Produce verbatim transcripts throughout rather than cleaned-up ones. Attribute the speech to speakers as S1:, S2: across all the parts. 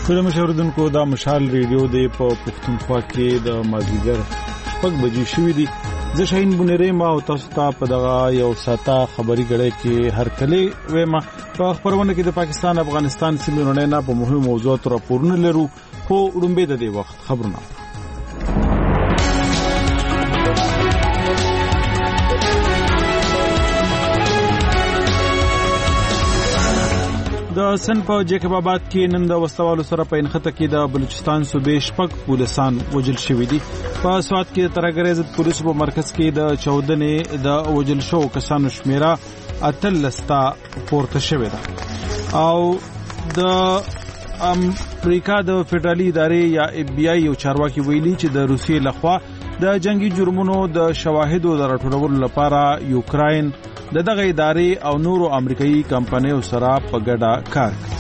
S1: ټول مشاهدونکو دا مشال ریډیو دی په پښتونخوا کې د مازیګر شپږ بجې شوې دي. زه شاهین بونری ما او تاسو ته په دغه یو ساته خبري غړې کې هر کله وایم په خبرونه کې د پاکستان افغانستان سیمې رڼا په مهمو موضوعاتو راپورونه لرو. خو وړاندې د دې وخت خبرونه د سن په جیکب آباد کې نن د وسوالو سره په انخته کې د بلوچستان صوبې شپږ پولیسان وژل شوي دي. په سوات کې ترهګرۍ ضد پولیسو په مرکز کې د چودنې د وژل شوو کسانو شمیره اتلس ته پورته شوې ده او د امریکا د فدرالي ادارې یا اف بی آی یو چارواکي ویلي چې د روسیې لخوا د جنگي جرمونو د شواهدو د راټولولو لپاره یوکراین د دغه ادارې او نورو امریکایي کمپنیو سره په ګډه کار کوي.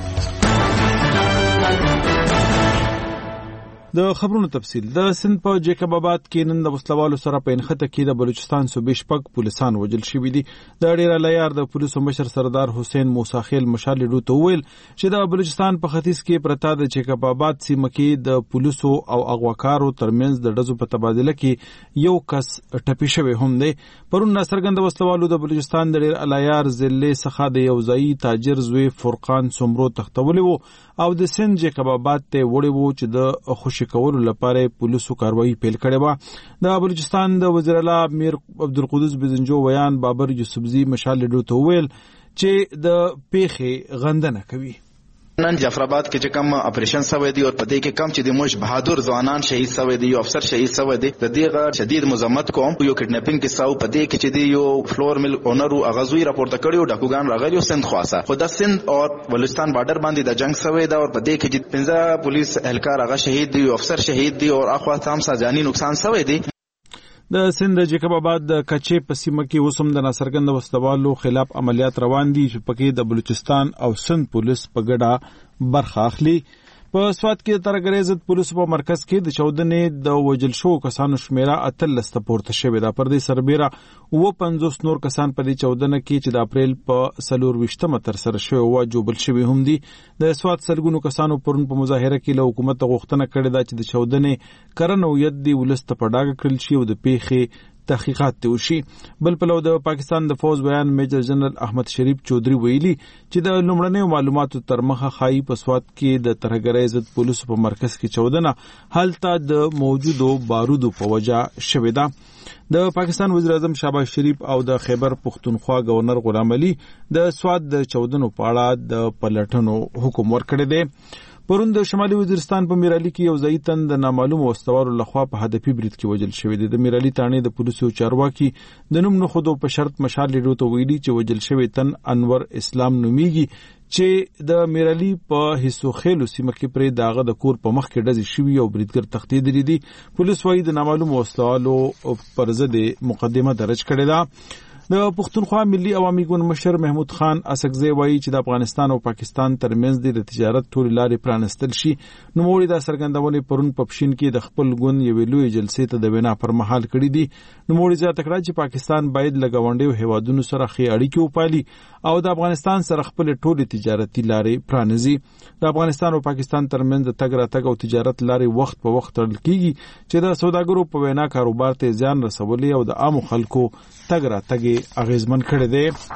S1: د خبرونو تفصیل د سند په جیکب آباد کې نن د وسلوالو سره په انخته کې د بلوچستان صوبې شپږ پولیسان وژل شوي دي. د ډیر لایار د پولیسو مشر سردار حسین موسی خیل مشال ډو ته ویل چې د بلوچستان په ختیځ کې پرتا د جیکب آباد سیمه کې د پولیسو او اغواکارو ترمنځ د ډزو په تبادله کې یو کس ټپي شوی هم دی. پرون ناصرګند وسلوالو د بلوچستان د ډیر لایار ضلع څخه د یو ځای تاجر زوی فرقان سمرو تختولی وو او د سند جیکب آباد ته وړي وو چې د خوشی کولو لپاره پولیسو کاروایی پیل کړې و. د بلوچستان د وزیر اعلی امیر عبدالقدوس بزنجو ویان بابر یوسفزی مشال ډو ته ویل چې د پیښې غندنه کوي.
S2: نن جعفرآباد کې چې کوم اپریشن سوی دی او پدې کې کم چې د موش بهادر ځوانان شهید سوی دی، یو افسر شهید سوی دی، د دې شدید مذمت کوم. یو کډناپینګ کې ساو پدې کې چې دی یو فلور مل اونر او اغازوی راپورته کړیو ډاکوګان راغلی سند خاصه خو د سند او بلوچستان بارډر باندې د جنگ سوی دا او پدې کې چې پنځه پولیس اهلکار هغه شهید دی، یو افسر شهید دی او اخوا تام ساجانی نقصان سوی دی.
S1: د سند جیکب آباد د کچې په سیمه کې وسم د ناصرګند وسلوالو خلاف عملیات روان دي چې پکې د بلوچستان او سند پولیس په ګډه برخه اخلي. په سوات کې د ترهګرۍ ضد پولیسو په مرکز کې د چودنې د وژل شوو کسانو شمیره اتلس ته پورته شوې ده. پر دې سربیره اووه پنځوس نور کسان په دې چودنه کې چې د اپریل په څلور ویشتمه ترسره شوې وه جوبل شوي هم دي. د سوات سلګونو کسانو پرون په مظاهره کې له حکومت غوښتنه کړې ده چې د چودنې کرن هویت دی ولس ته په ډاګه کړل شي او د پیښې تحقیقات ته وشي. بل پلو د پاکستان د فوز بیان میجر جنرال احمد شریف چودھری ویلي چې د لومړنیو معلوماتو تر مخه خایي په سوات کې د ترهګرۍ ضد پولیسو په مرکز کې چودنه هلته د موجودو بارودو په وجه شوې ده. د پاکستان وزیر اعظم شهباز شریف او د خیبر پختونخوا گورنر غلام علي د سوات د چودنو په اړه د پلټنو حکم ورکړی دی. پرون د شمالي وزیرستان په میرالي کې یو ځای تن د نامعلوم وسوالو لخوا په هدفي برید کې وژل شوی دی. د میرالي تانې د پولیسو چارواکي د نوم نه خودو په شرط مشال ډو ته ویلي چې وژل شوی تن انور اسلام نومیږي چې د میرالي په حصو خېلو سیمه کې پرې داغه د کور په مخ کې ډزې شوي او بریدګر تښتېدلی دي. پولیس وايي د نامعلوم وسوالو پر ضد مقدمه درج کړې ده. د پښتونخوا ملي عوامي ګوند مشر محمود خان اسکزی وایي چې د افغانستان او پاکستان ترمنځ د تجارت ټولې لارې پرانستل شي. نوموړي دا څرګندونې پرون په پښین کې د خپل ګوند یوې لویې جلسې ته د وینا پر مهال کړې دي. نوموړي زیاته کړه چې پاکستان باید له ګاونډیو هیوادونو سره ښې اړیکې وپالي او د افغانستان سره خپل ټولې تجارتي لارې پرانیزي. د افغانستان او پاکستان ترمنځ د تګ راتګ او تجارت لارې وخت په وخت تړل کیږي چې د سوداګرو په وینا کاروبار ته زیان رسولي او د عامو خلکو تګ راتګ اغیزمن کړی دی.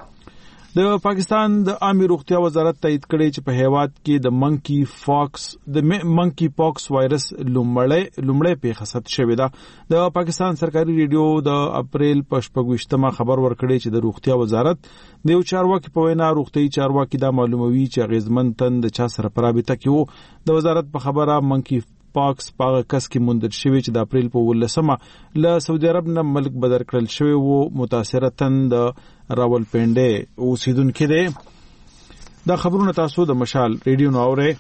S1: د پاکستان د عامه روغتیا وزارت تایید کړی چې په هیواد کې د منکی فاکس د منکی پاکس وایرس لومړی لومړی پیښه ثبت شوې ده. د پاکستان سرکاري ریډیو د اپریل په شپږ ویشتمه خبر ورکړی چې د روغتیا وزارت د یو چارواکي په وینا روغتیايي چارواکي دا معلوموي چې اغیزمن تن د چا سره په رابطه کې وو. د وزارت په خبره منکی پاکس پاغه کس کې موندل شوی چې د اپریل په ولسمه له سعودي عرب نه ملک بدر کړل شوی وو. متاثره تن د راولپنډي اوسیدونکو دی. دا خبرونه تاسو د مشال ریډیو نو اورئ.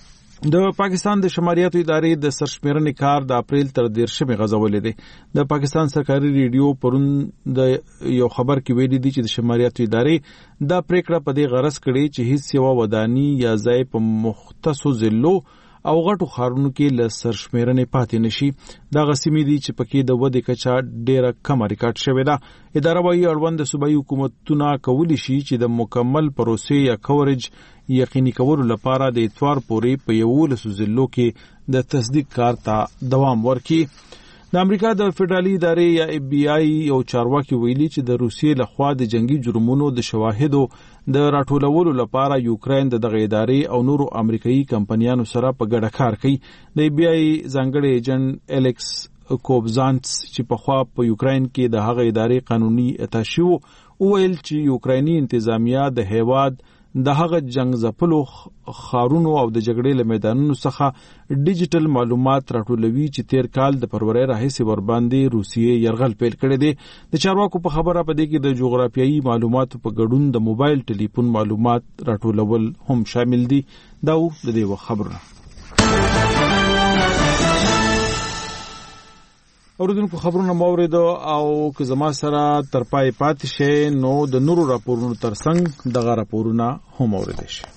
S1: د پاکستان د شماریاتو ادارې د سرشمیرنې کار د اپریل تر دیرشمې غځولې دی. د پاکستان سرکاري ریډیو پرون د یو خبر کې ویلي دی چې د شماریاتو ادارې دا پریکړه په دې غرض کړې چې هیڅ یو ودانی یا ځای په مختصو ضلعو او غټو ښارونو کې له سرشمیرنې پاتې نشي. دغه سیمې دي چې پکې د ودې کچه ډیره کمه ریکارډ شوې ده. اداره وايي اړوند صوبایي حکومتونه کولی شي چې د مکمل پروسې یا کورج یقیني کولو لپاره د اتوار پورې په یولسو ضلعو کې د تصدیق کار ته دوام ورکړي. د امریکا د فدرالي ادارې یا اف بی آی یو چارواکي ویلي چې د روسیې لخوا د جنگي جرمونو د شواهدو د راټولولو لپاره یوکرين د دغه ادارې او نورو امریکایي کمپنیانو سره په ګډه کار کوي. د اف بی آی ځانګړی ایجنټ الیکس کوبزانټس چې په خوا په یوکرين کې د هغه ادارې قانوني اتاشي وو وویل چې یوکرایني انتظامیه د هیواد د هغه جنگ ځپلو خارونو او د جګړې له میدانونو څخه ډیجیټل معلومات راټولوي چې تیر کال د فروری راهیسې ورباندې روسیې یرغل پیل کړی دی. د چارواکو په خبره په دې کې د جغرافیایي معلوماتو په ګډون د موبایل ټلیفون معلومات راټولول هم شامل دي. دا و د دې خبره. اوریدونکو خبرونه موریدو او که زما سره تر پای پاتې شي نو د نورو راپورونو ترڅنګ دغه راپورونه هم اوریدل شي.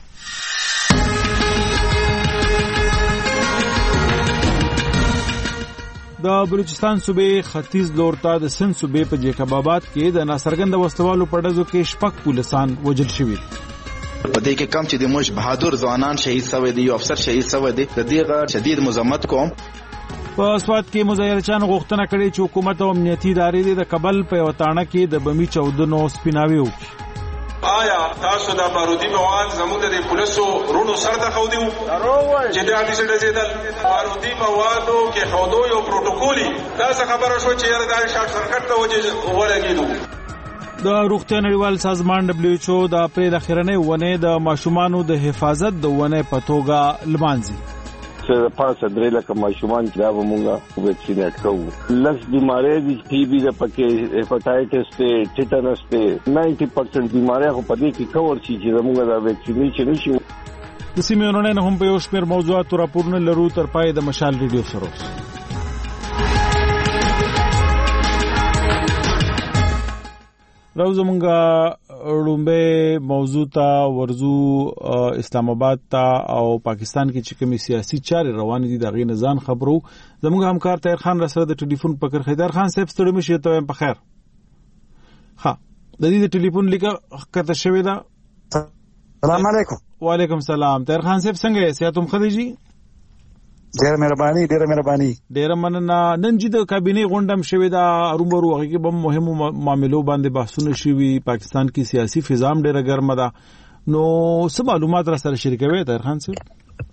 S1: د بلوچستان صوبې ختیځ لور ته د سند صوبې په جیکب آباد کې د ناڅرګند وسوالو په ډزو کې شپږ پولیسان وژل شوي.
S2: په دې کې کم چې د موږ بهادر ځوانان شهید شوی دي او افسر شهید شوی دی. د دې غیر شدید مذمت کوم.
S1: په سوات کې مظاهرچیانو غوښتنه کړې چې حکومت او امنیتي ادارې د کابل په یو تاڼه کې د بمي چاودنو سپیناوي وکړي.
S3: آیا تاسو د بارودي مواد زموږ د پولیسو رونو سره ته خو دیو چې د حدیث ډزیدل بارودي موادو کې خودو یو پروتوکولي دا څه خبره شو چې یاره دا شارټ سرکټ ته وځي ولګیدو.
S1: د روغتیا نړیوال سازمان دبليو ایچ او د اپریل اخرنۍ ونې د ماشومانو د حفاظت د ونې په توګه لمانځي.
S4: چې پاسه درې لکه ماشومان چې دا به مونږه ویکسینیټ کوو. لس بیماری دي ټي بي د پکې هیپاټایټس ته ټیټانس ته نایಂټي پرسنټ بیماری خو په دې کې کور شي چې موږ دا ویکسینیشن نشو.
S1: د سیمې نه هم په یو شمېر موضوعات راپورونه لرو تر پای د مشال ریډیو سره. راوځو مونږه لومبه موضوع ته ورزو اسلام آباد ته او پاکستان کې چې کومي سیاسي چارې روان دي دغه نزان خبرو. زموږ همکار طاهر خان رسره د ټلیفون پکړ خیدر خان صاحب ستړي مشه ته په خیر. ها د دې د ټلیفون لیکه کته شوې ده.
S5: السلام علیکم.
S1: وعلیکم السلام. طاهر خان صاحب څنګه یې؟ سیاتم خدیجی
S5: ډېر مهرباني ډېر مهرباني
S1: ډېر مننه. نن چې د کابینه غونډه شوې ده ارومبرو هغه کې به مهمو معاملو باندې بحثونه شوي. پاکستان کې سیاسي فضا ډېره ګرمه ده. نو څه معلومات را سره شریکوي طاهر خان صاحب؟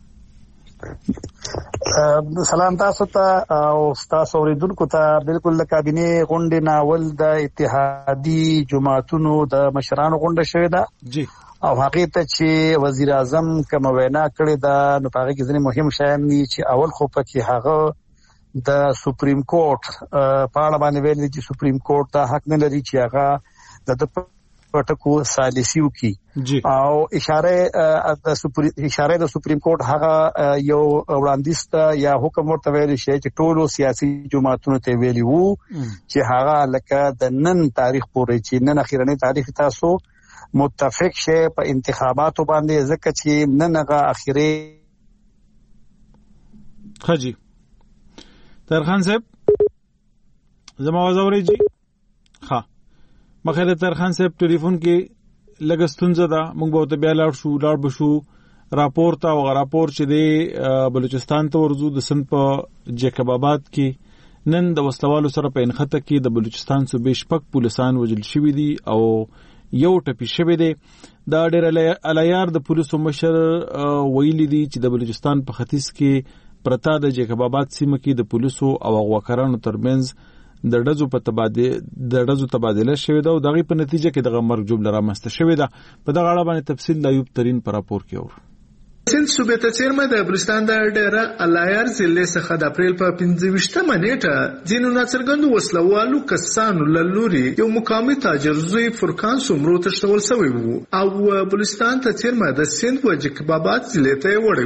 S5: سلام تاسو ته او تاسو اوریدونکو ته. بالکل د کابینه غونډې ناول د اتحادی جماعتونو د مشرانو غونډه شوې ده
S1: جی
S5: او هغه ته چې وزیر اعظم کوم وینا کړې ده نو هغه کې ځینې مهم شیان دي چې اول خو پکې هغه د سپریم کورټ په اړه باندې ویل چې سپریم کورټ ته حق نه لري چې هغه د پټکو سالسیو کی او اشاره د سپریم اشاره د سپریم کورټ هغه یو وړاندیز ته یا حکم ورته ویل شي چې ټولو سیاسي جماعتونو ته ویلي وو چې هغه لکه د نن تاریخ پورې چې نن اخیرنی تاریخ تاسو متفق شه په انتخاباتو باندې ځکه چې نن هغه اخیری
S1: خجی. طاهر خان صاحب زما आवाज اوري جی؟ ها مخه طاهر خان صاحب ټلیفون کې لګستونزه ده. موږ به ته بیا لاړ شو لاړ بشو راپور ته او راپور چې دی بلوچستان ته ورزو د سند په جیکب آباد کې نن د وسلوالو سره په انخته کې د بلوچستان صوبې شپږ پولیسان وژل شوي دي او یو ټپي شوی دی. دا ډېر الیار د پولیسو مشر ویلي دي چې د بلوچستان په ختیځ کې پرتا د جیکب آباد سیمه کې د پولیسو او غواکرانو ترمنځ د ډزو په تبادله د ډزو تبادله شوې ده او دغه په نتیجه کې دغه مرګ جوړ رامنځته شوې ده. په دغه اړه باندې تفصیل د ایوب ترين پر راپور کې اور
S6: سند صوبې ته چیرمه د بلوچستان د ډیره الایر ضلع څخه د اپریل په پنځه ویشتمه نیټه ځینو ناڅرګندو وسلوالو کسانو له لوري یو مقامي تاجر زوی فرقان سمرو تښتول شوی وو او بلوچستان ته چیرمه د سند و جیکب آباد ضلع ته وړي وو.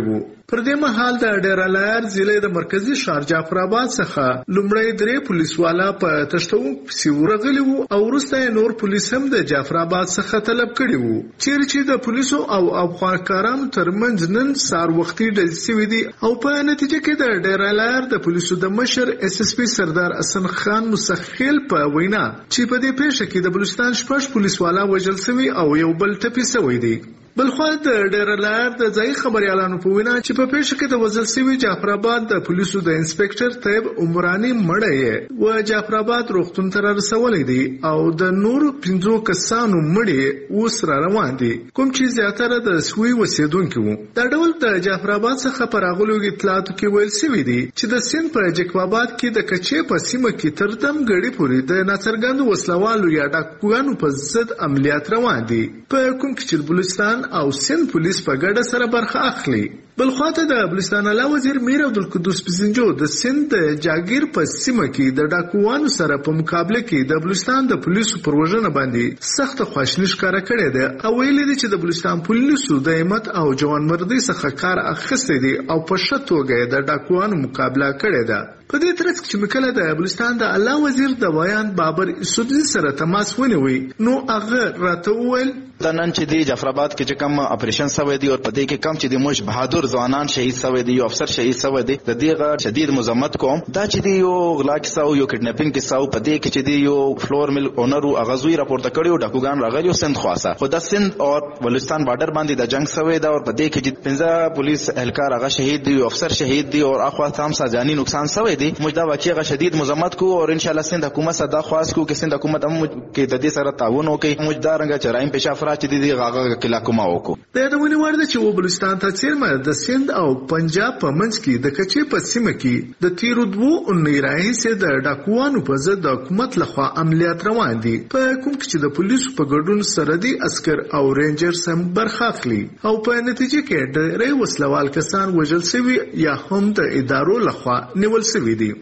S6: پر دې مهال د ډیر الایر ضلع د مرکزی ښار جعفر آباد څخه لومړی درې پولیس والا په تشتون پسې ورغلي وو او وروسته نور پولیس هم د جعفر آباد څخه طلب کړي وو چیرې چې د پولیسو او افغانکارانو ترمنځ نن سار وختي ډزې شوې دي او په نتیجه کې د ډیر الایر د پولیسو د مشر اس اس پی سردار حسن خان مسخیل په وینا چې په دې پیښه کې د بلوچستان شپږ پولیس والا وژل شوي او یو بل ټپي شوی دی. بلخوا د ډیر الایر د ځای خبريالانو په وینا چې په پیښه کې د وژل شوي جعفر آباد د پولیسو د انسپکټر طیب عمرانی مړی و جعفر آباد روغتون ته رسولې دي او د نورو پنځو کسانو مړی اوس را روان دي کوم چې زیاتره د سوي وسیدونکو وو. دا ډول د جعفر آباد څخه پر اغلو اطلاعاتو کې ویل شوی دي چې د سند په جکب آباد کې د کچې په سیمه کې تر دم غړي پورې د ناڅرګند وسلوالو یا ډاکوګانو په ضد عملیات روان دي په کوم کې چې بلوچستان او سند پولیس په ګډه سره برخه اخلي. بلخواته د بلوچستان اعلی وزیر میر عبدالقدوس پسنجو د سند د جاگیر په سیمه کې د ډاکوانو سره په مقابله کې د بلوچستان د پولیسو پر وژنه باندې سخت خواشنی ښکاره کړې ده او ویلي دي چې د بلوچستان پولیسو د همت او جوانمردۍ څخه کار اخیستی دي او په ښه توګه د ډاکوانو مقابله کړې ده. په دې ترڅ کې چې مکله د بلوچستان د اعلی وزیر د بیان بابر اسودي سره تماس ونیوي نو هغه راته وویل
S2: د نن چې دی جعفر آباد کې چې کوم اپریشن شوی دی او په دې کې کم چې د موش بهادر ځوانان شهید شوی دی او افسر شهید شوی دی د دې غیر شدید مذمت کوم. دا چې دی یو غلا کې ساو یو کډناپینګ کې ساو په دې کې چې دی یو فلور مل اونر او غزوی راپورته کړی او ډاکوګان راغلی او سند خاصه خو د سند او بلوچستان بارډر باندې د جنگ شوی دا او په دې کې چې پنځه پولیس اهلکار هغه شهید دی او افسر شهید دی او اخوا تام سا جانی نقصان شوی دی. موږ دا واقعي شدید مذمت کو او ان شاء الله سند حکومت صدا خواست کو چې سند حکومت هم کې د دې سره تعاون وکړي. موږ دا رنګ چرایم پېښه افراد چې دی غاغه کلا کومه وکړو.
S6: د یادونې وړ ده چې و بلوچستان ته څیرمه د سند او پنجاب په منځ کې د کچې په سیمه کې د تیرو دوو اونۍ راهیسې د ډاکوانو په ضد د حکومت لخوا عملیات روان دي په کوم کې چې د پولیسو په ګډون سرحدي عسکر او رینجرز هم برخه اخلي او په نتیجه کې ډېری وسلوال کسان وژل شوي یا هم د ادارو لخوا نیول شوي دي.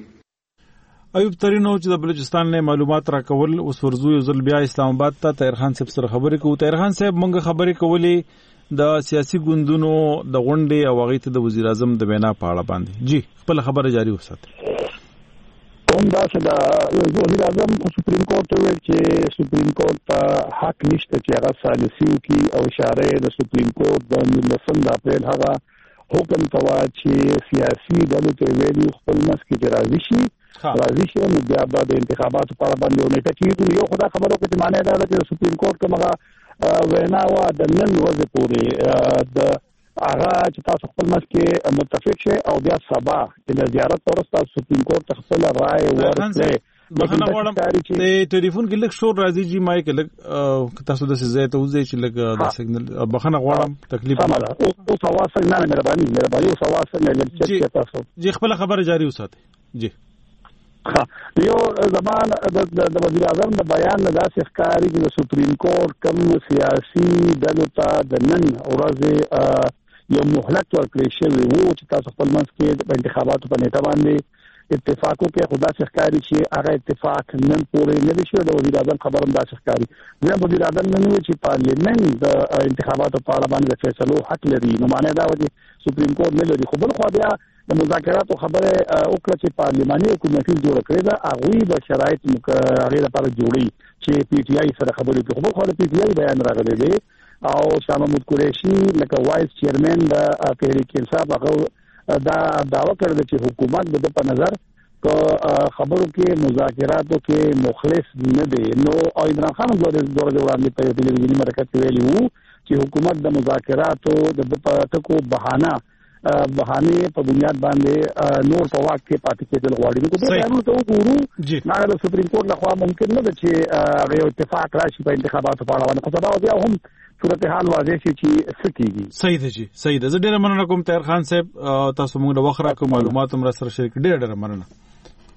S1: ایوب ترینو چې د بلوچستان نه معلومات راکول اوس ورزو یو ځل بیا اسلام آباد ته طاهر خان صاحب سره خبرې کوو. طاهر خان صاحب مونږ خبرې کولې د سیاسي ګوندونو د غونډې او هغې ته د وزیر اعظم د وینا په اړه باندې. جی خپل خبره جاری وساتئ.
S7: هم دا چې د وزیر اعظم سپریم کورټ ته ویل چې سپریم کورټ ته حق نشته چې هغه سالسي وکړي او اشاره د سپریم کورټ د نولسم د اپریل هغه حکم کوا چې سیاسي ډلو ته ویلي خپل مس کې راضي شي راضي شي نو بیا به د انتخاباتو په اړه باندې ونه ټکیږي. یو خدای خبرو کې معنی دا ده چې سپریم کورټ کومه وینا وا د نن ورځې پورې د هغه چې تاسو خپل مس کې متفق شئ او بیا سبا د زیارت ورسته سپریم کورټ ته خپل رائے ورکړي.
S1: بخنه غواړم د ټلیفون کې لږ شور راځي جی مایک لږ تاسو د ځای ته وځئ چې لږ د سیګنل بخنه غواړم تکلیف
S7: سمه ده او تاسو نه مهرباني مهرباني او تاسو نه لږ تاسو
S1: جی خپل خبره جاری وساتئ. جی
S7: یو زمان د وزیر اعظم د بیان نه داسې ښکاري چې د سپریم کورټ کوم سیاسي ډلو ته د نن ورځې یو مهلت ورکړی شوی وو چې تاسو خپل منځ کې د انتخاباتو په نیټه باندې اتفاق وکړي. خو داسې ښکاري چې هغه اتفاق نن پورې نه دی شوی. د وزیر اعظم خبر هم داسې ښکاري. بیا وزیر اعظم نن وایي چې پارلیمنت د انتخاباتو په اړه باندې د فیصلو حق لري. نو معنی دا و چې سپریم کورټ نه لري. خو بلخوا بیا د مذاکراتو خبره وکړه چې پارلماني حکومتي جوړ کړی ده هغوی به شرایط هغې لپاره جوړي چې پی ټي آی سره خبرې وکړي. خو بلخوا د پی ټي آی بیان راغلی دی او شاه محمود قریشي لکه وایس چیرمن د تحریک انصاف هغه دا دعوه کړې چې حکومت د په نظر که خبرو کې مذاکراتو کې مخلص نه دی. نو عمران خان دوه ورځې وړاندې په ټلویزیوني مرکه کې ویلي وو چې حکومت د مذاکراتو د ټکو بهانه بهانه په بنیاد باندې نور په واک کې پاتې کېدل غواړي. نو په دې اړه ته وګورو نه د سپریم کورټ لخوا ممکن نه ده چې هغه اتفاق راشي په انتخاباتو په اړه باندې. خو سبا بیا هم صورتحال واضح شي چې څه کېږي.
S1: صحیح ده جی صحیح ده. زه ډېره مننه کوم طاهر خان صاحب تاسو موږ د وخت راکړو معلومات هم را سره شریک ډېر ډېره مننه.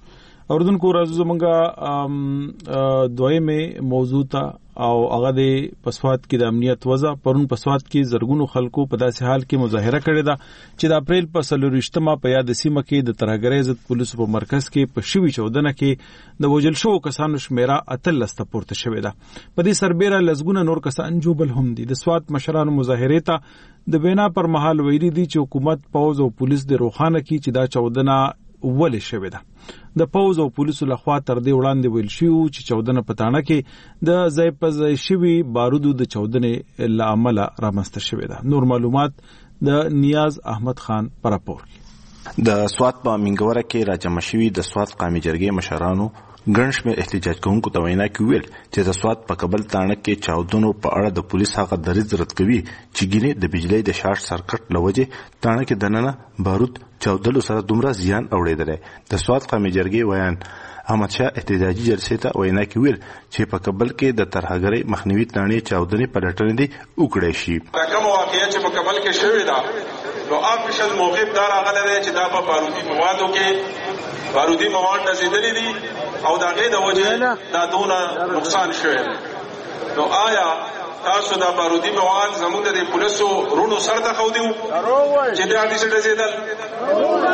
S1: اوردونکو راځو زمونږه دویمه موضوع ته او هغه د پسواد کې د امنیت وضع پرون پسواد کې زرګونو خلکو په داسې حال کې مظاهره کړې ده چې د اپریل په څلورویشتمه په یاد سیمه کې د ترهګرۍ ضد پولیسو په مرکز کې په شوي چودنه کې د وژل شوو کسانو شمیره اتلس ته پورته شوې ده. په دې سربیره لسګونه نور کسان جوبل هم دي. د سوات مشرانو مظاهرې ته د وینا پر مهال ویلي دي چې حکومت پوز او پولیس د روخانه کې چې دا چودنه ولې شوې ده. د پوز او پولیسو لخوا تر دې وړاندې ویل شوی چې چودنه پټانه کې د ځای په ځای شوي بارودو د چودنې له امله رامنځته شوې ده. نور معلومات د نیاز احمد خان پر راپور کې.
S8: د سوات په منګوره کې راجمع شوي د سوات قومي جرګې مشرانو ګڼ شمېر احتجاج کوونکو ته وینا کې ویل چې د سوات په کابل تاڼه کې چاودنو په اړه د پولیس هغه دریځ رد کوي چې ګینې د بجلی د شارټ سرکټ له وجې تاڼه کې دننه بارود چاودلو سره دومره زیان اوړېدلی. د سوات قومي جرګې ویان احمد شاه احتجاجي جلسې ته وینا کې ویل چې په کابل کې د ترهګرۍ مخنیوي تاڼې چاودنې پلټنې دي وکړی شي.
S3: دا کومه واقعه چې په کابل کې شوې ده نو افیشل موقف دا راغلی دی چې دا په بارودي موادو کې بارودي مواد نزیدلي دي او دا غي د وجه دا دونه نقصان شوی. نو آیا تاسو دا بارودي مواد زموږ د پولیسو رونو سره ته خو دیو چې دا دې څه زیدل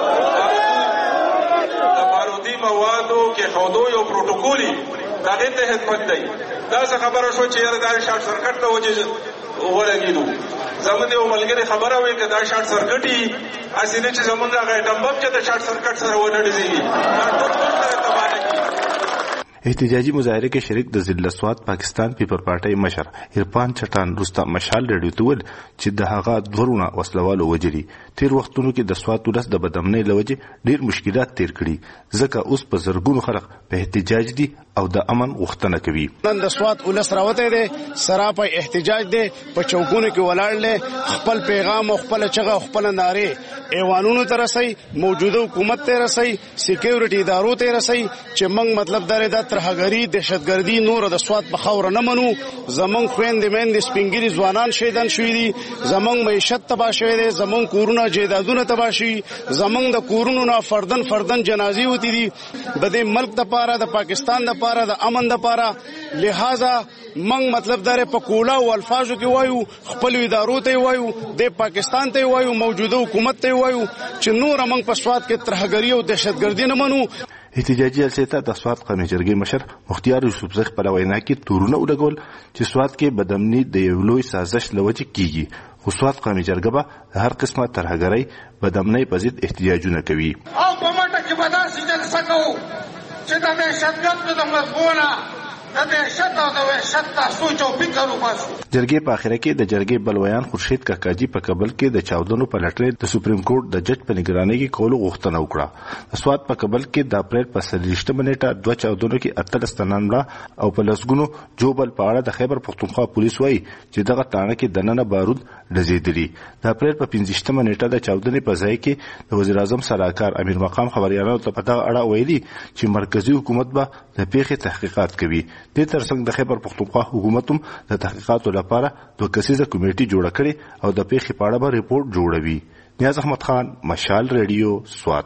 S3: دا بارودي موادو کې خودو یو پروتوکولي دا دې ته خدمت دی. دا څه خبره شو چې یاره دا شارټ سرکټ ته وجه ورګیدو زموږ یو ملګری خبره وي چې دا شارټ سرکټي اسینه چې زموږ هغه ډمبم چې د شارټ سرکټ سره ونډځي دا ټول ټول تباہ
S8: احتجاجي مظاهره کې شریک د ضلع سوات پاکستان پیپر پارټي مشر عرفان چټان روستا مشال رادیو ته ول چې د هغه دورونه وسلوالو وجري تیر وختونو کې د سوات ولس د بدامنۍ لوجه ډیر مشکلات تیر کړي ځکه اوس په زرګونو خلک په احتجاج دي او د امن غوښتنه کوي.
S9: نن د سوات ولس راوته دي سره په احتجاج دي په چوکونو کې ولاړل خپل پیغام او خپل چغه خپل ناره ایوانونو ته رسي موجوده حکومت ته رسي سکیورټي ادارو ته رسي چې موږ مطلب دار د ترهګری دهشتګردي نور د سوات په خاور نه منو. زمون خويندې مېندې سپینګری ځوانان شهیدان شوي دي زمون معیشت تباہ شوی دي زمون کورونه جیدادونه تباہ شي زمون د کورونو نه فردن فردن جنازي وتی دي د دې ملک د پاره د پاکستان د پاره د امن د پاره. لہذا منګ مطلب دار په کولا او الفاظو کې وایو خپل ادارو ته وایو د پاکستان ته وایو موجوده حکومت ته وایو چې نور موږ په سوات کې ترهګری او دهشتګردي نه منو.
S8: احتجاجي جلسې ته د سوات قومي جرګې مشر مختیار یوسفزی خپل وینا کې تورونه ولګول چې سوات کې بدامني د یو لوی سازش لوجه کیږي خو سوات قومي جرګه به هر قسمه ترهګرۍ بدامنۍ په ضد احتجاجونه کوي.
S10: او په ماته کې به داسې جلسه کوو چې د دهشتګردو د مضمونه د دهشت او د وحشت سوچ او فکر وباسو.
S8: جرګې په اخره کې د جرګې بلویان خورشید کاکاجي په کابل کې د چاودنو په لټرې د سپریم کورټ د جج په نگرانۍ کې کولو غوښتنه وکړه. د سوات په کابل کې د اپریل په څلورویشتمه نیټه دوه چاودنو کې اتلس تنان مړه او په لسګونو جوبل په اړه د خیبر پښتونخوا پولیس وایي چې دغه تاڼه کې دننه بارود ډزېدلي. د اپریل په پنځویشتمه نیټه د چاودنې په ځای کې د وزیر اعظم سلاکار امیر مقام خبريالانو ته په دغه اړه ویلي چې مرکزی حکومت به د پیښې تحقیقات کوي. د ترڅنګ د خیبر پښتونخوا حکومت هم د تحقیقاتو لپاره دوه کسیزه کمیټه جوړه کړې او د پیښې په اړه به ریپورت جوړوي. نیاز احمد خان مشال ریډیو سوات.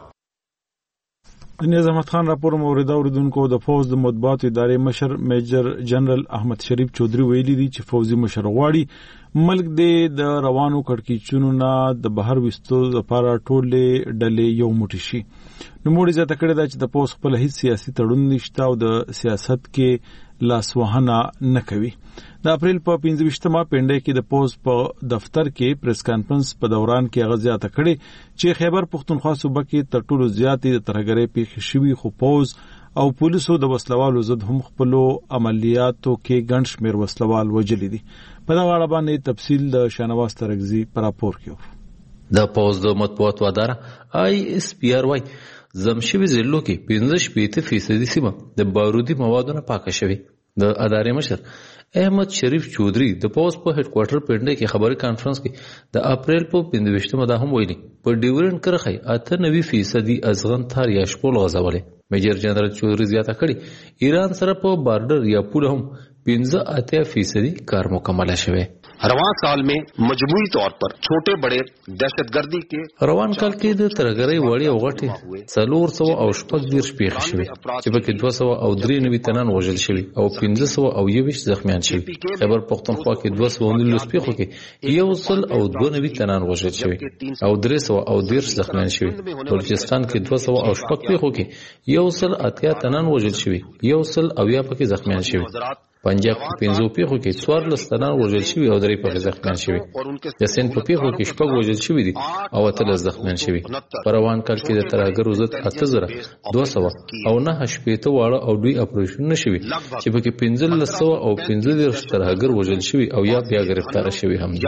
S1: نیاز احمد خان راپور موریدا اوریدونکو د فوز د مطبوعاتو ادارې مشر میجر جنرال احمد شریف چودھری ویلي دي چې فوزي مشر غواړي ملک د روانو کړکېچونو نه د بهر وستو لپاره ټولې ډلې یو موټی شي. نوموړي زیاته کړې ده چې د پوز خپل هیڅ سیاسي تړون نشته او د سیاست کې لاسوهنه نه کوي. د اپریل په پنځویشتمه پنډه کې د پوز په دفتر کې پریس کانفرنس په دوران کې هغه زیاته کړې چې خیبر پښتونخوا صوبه کې تر ټولو زیاتې د ترهګرۍ پیښې شوي خو پوز او پولیسو د وسلوالو ضد هم خپلو عملیاتو کې ګڼ شمېر وسلوال وژلي دي. په دغه اړه باندې تفصیل د شاهنواز ترکزي په راپور کې.
S11: د پوز د مطبوعاتو اداره آی اس پی آر وايي زمشوي ضلعو کې پنځه شپېته فیصدي سیمه د بارودي موادو نه پاکه شوې. د ادارې مشر احمد شریف چودھری د پوز په هډ کوارټر پنډه کې خبري کانفرنس کې د اپریل په پنځویشتمه دا هم ویلي په ډیورنډ کرخه اته نوي فیصدي ازغن تار یا شپول غزولې. میجر جنرال چودھری زیاته کړي ایران سره په بارډر یا پوله هم پنځه اتیا فیصدي کار مکمل شوی.
S12: روان سال में मजमूई तौर पर छोटे बड़े दहशतगर्दी के
S11: روان کال کې د ترګرۍ وړي او غټي څلور سوه او شپږ دېرش پیښې شوې چې پکې دوه سوه او درې نوي تنان وژل شوي او پنځه سوه او یوویشت زخمیان شوي. خیبر پښتونخوا کې دوه سوه نولس پیښو کې یو سل او دوه نوي تنان وژل شوي او درې سوه او دېرش زخمیان شوي. بلوچستان کې دوه سوه او شپږ پیښو کې یو سل اتیا تنان وژل شوي، یو سل اویا پکې زخمیان شوي. پنجاب کې پنځو پیښو کې څوارلس تنان وژل شوي او درې پکې زخمیان شوي. د سند په پیښو کې شپږ وژل شوي دي او اتلس زخمیان شوي. په روان کال کې د ترهګرو ضد اته زره دوه سوه او نهه شپېته واړه او دوی اپریشنونه شوي چې پکې پنځلس سوه او پنځه دېرش ترهګر وژل شوي او یا بیا ګرفتاره شوي هم دي.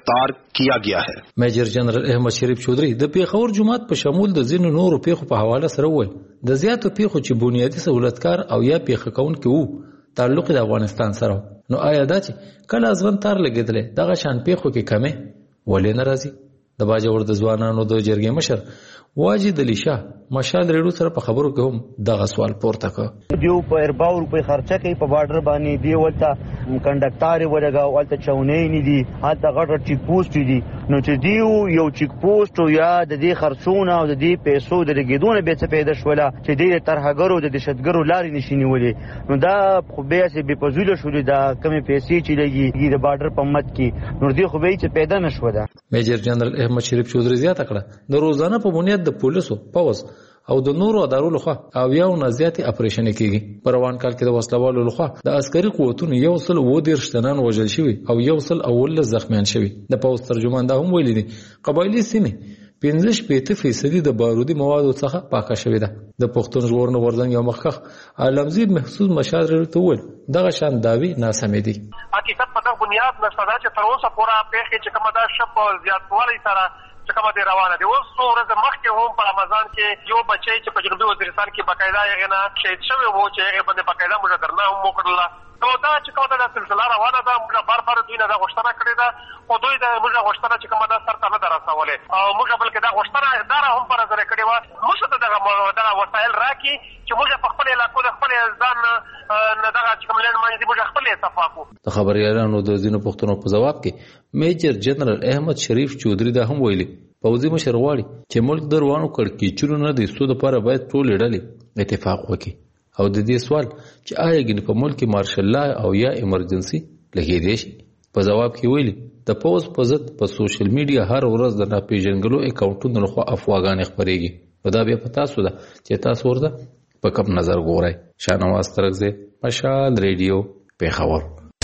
S11: میجر جنرال احمد شریف چودري د پیښور جومات په شمول د ځینو نورو پیښو په حواله سره وویل د زیاتو پیښو چې بنیادي سہولتکار او یا پیښه کوونکي وو تعلق د افغانستان سره. نو آیا دا چې کله ځوان تار لګېدلې دغه شان پیښو کې کمې ولې نه راځي؟ د باجوړ د ځوانانو د جرګې مشر واجد علي شاه مشال ریډیو سره په خبرو کې هم دغه سوال پورته کړ.
S13: دیو په ارباو روپۍ خرچه کوي په بارډر باندې، دی ولته کنډکټر ولګا ولته چونې نه دي، هلته غټ غټ چیک پوسټ دي. نو چې دیو یو چیک پوسټ یا د دې خرڅونه او د دې پیسو د لګیدونه به څه پیدا شوله چې دې ترهګرو د دهشتګرو لارې نشي نیولې. نو دا خو به سي به پزوله شولې دا کمې پیسې چې لګي د بارډر په مت کې نور دې خو به چې پیدا نشو. دا
S11: میجر جنرال احمد شریف چودري زیاته کړه د روزانه په بنیاد د پولیسو، پوز او د نورو ادارو لخوا او یو نه زیاتې اپریشن کیږي. په روان کال کې د وسلوالو لخوا د عسکري قوتونو یو سل اووه دېرش تنان وژل شوي او یو سل اوولس زخمیان شوي. د پوز ترجمان دا هم ویلي دي قبایلي سیمې پنځه شپېته فیصدي د بارودي موادو څخه پاکه شوې ده. د پښتون ژغورنې غورځنګ یو مخکښ عالمزید محسوس مشال ته وویل دغه شان دعوې ناسمې دي.
S14: حقیقت په دغه بنیاد نشته دا چې تر اوسه پوره پیښې چې کومه دا شپ زیاتوالی سره چې کومه دی روانه دي. اوس څو ورځې مخکې هم په رمضان کې یو بچی چې په جنوبي وزیرستان کې باقاعده هغې نه شهید شوی و چې هغې باندې باقاعده موږ درنه هم وکړله. نو دا چې کومه دا سلسله روانه ده موږ بار بار دوی نه دا غوښتنه کړې ده خو دوی د موږ غوښتنه چې کومه دا سرته نه ده رسولې او موږ بلکې دا غوښتنه دا هم په نظر کړې وه موږ ته دغه دغه وسایل راکړي چې موږ په خپل علاقو د خپل ځان نه دغه چې کوم لینډ ماین دي موږ خپل یې صفا کړو.
S11: د خبریالانو د ځینو پوښتنو په ځواب کې میجر جنرال احمد شریف چودري دا هم ویلي پوځي مشر غواړي چې ملک د روانو کړکېچونو نه د ایستو دپاره باید ټولې ډلې اتفاق وکړي او د دې سوال چې آیا ګینې په ملک کې مارشل لا او یا ایمرجنسي لګېدی شي په ځواب کې ویلي د پوځ په ضد په سوشل میډیا هر ورځ د ناپېژنګلو اکاونټونو لخوا افواګانې خپرېږي. نو دا بیا په تاسو ده چې تاسو ورته په کوم نظر ګورئ. شاهنواز ترکزی، مشال ریډیو، پېښور.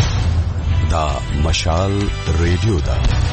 S15: دا مشال ریډیو ده.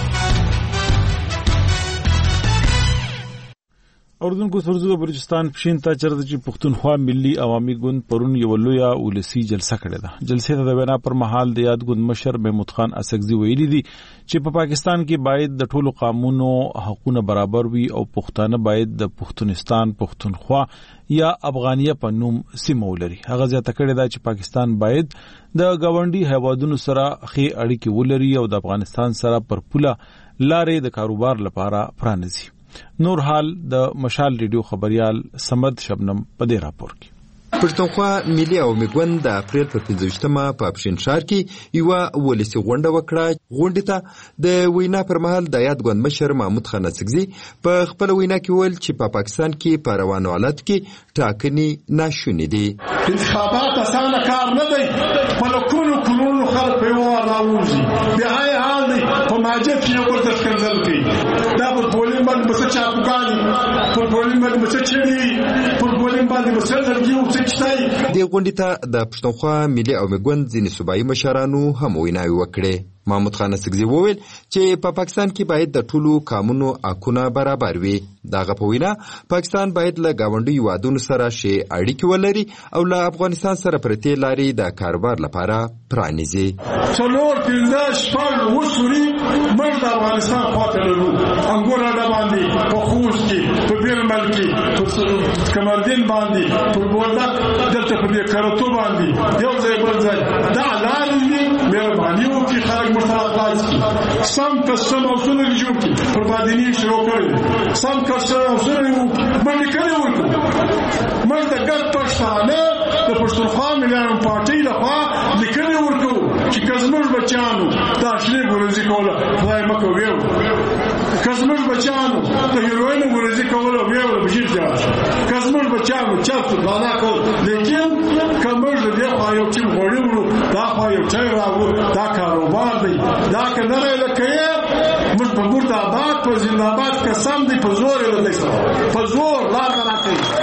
S1: اوردونکو سرزو د بلوچستان پښین ته چرته چې پښتونخوا ملي عوامي ګوند پرون یو لویه ولسی جلسه کړې ده. جلسې ته د وینا پر مهال د یاد ګوند مشر محمود خان اسکزي ویلي دي چې په پاکستان کې باید د ټولو قانونو حقوقونه برابر وي او پښتانه باید د پښتونستان، پښتونخوا یا افغانیه په نوم سیمه ولري. هغه زیاته کړې ده چې پاکستان باید د ګاونډي هیوادونو سره ښې اړیکې ولري او د افغانستان سره پر پوله لارې د کاروبار لپاره پرانیزي. نور حال د مشال ریډیو خبريال سمد شبنم په دې راپور کې.
S16: پښتونخوا ملي عوامي ګوند د اپریل په پنځه ویشتمه په پښین ښار کې یوه ولسي غونډه وکړه. غونډې ته د وینا پر مهال د یاد ګوند مشر محمود خان اسکزي په خپله وینا کې وویل چې په پاکستان کې په روانو حالاتو کې ټاکنې ناشونې دي.
S10: انتخابات اسانه کار نه دی، په لکونو کلونو خلک په یو وار راوځي، بیا یې حال دی په ماجد کې یو ورته ښکنځل کوي. دا فوټبالین باندې به څه چاپګانې، فوټبالین باندې به څه چړي، فوټبالین باندې به څه لرګي او څه کښتۍ. دې
S16: غونډې ته د پښتونخوا ملي عوامي ګوند ځینې صوبایي مشرانو هم ویناوې وکړې. محمود خان اسکزي وویل چې په پاکستان کې باید د ټولو قانونو حقونه برابر وي. دغه په وینا پاکستان باید له ګاونډیو هیوادونو سره ښې اړیکې ولري او له افغانستان سره پرتې لارې د کاروبار لپاره پرانیزي.
S10: څلور پنځه شپږ اووه سوري موږ د افغانستان خواته لرو، انګور اډه باندې، په خوست کې، په بیرمل کې، په کمردین باندې، په بولدک دلته په دې کرتو باندې یو ځای بل ځای دا لارې دي. مهرباني وکړئ خلک ورسره خلاص کړي. سم کسټم هاوسونه دې جوړ کړي، پر بادیني شروع کړي. سم کسټم هاوسونه یې موږ لیکنې وکړو. موږ د ګډ پښتانه د پښتونخوا ملي عوامي پارټۍ لخوا لیکنې ورکوو زموږ بچیانو چرته پلانا کول لیکن کومر دې خو یو چې غوړیو دا خو یو چای راو دا کاروبار دی دا کنه لکه موږ په مرتبات په زنده‌باد قسم دی په زور له دې په زور لا راځي.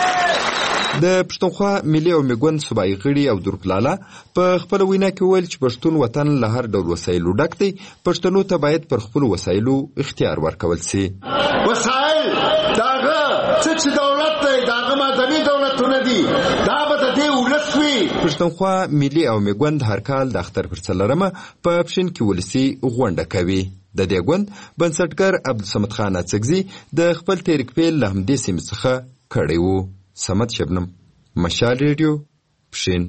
S16: د پښتونخوا ملي او میګوند صوبایي غړي او درپلاله په خپل وینا کې ویل چې پښتون وطن له هر ډول وسایلو ډک دی، پښتنو ته باید پر خپل وسایلو اختیار ورکول شي.
S17: وسایل داغه چې دولت دی داغه مدني دولتونه دي دا به د دې ولسوي.
S16: پښتونخوا ملي او میګوند هر کال د اختر پر څلرمه په پښین کې ولسی غونډه کوي. د دې غوند بنسټګر عبدالصمد خان اڅکزي د خپل تحریک پیل له همدې سیمې څخه کړی و. سمت شبنم، مشال ریډیو، پښین.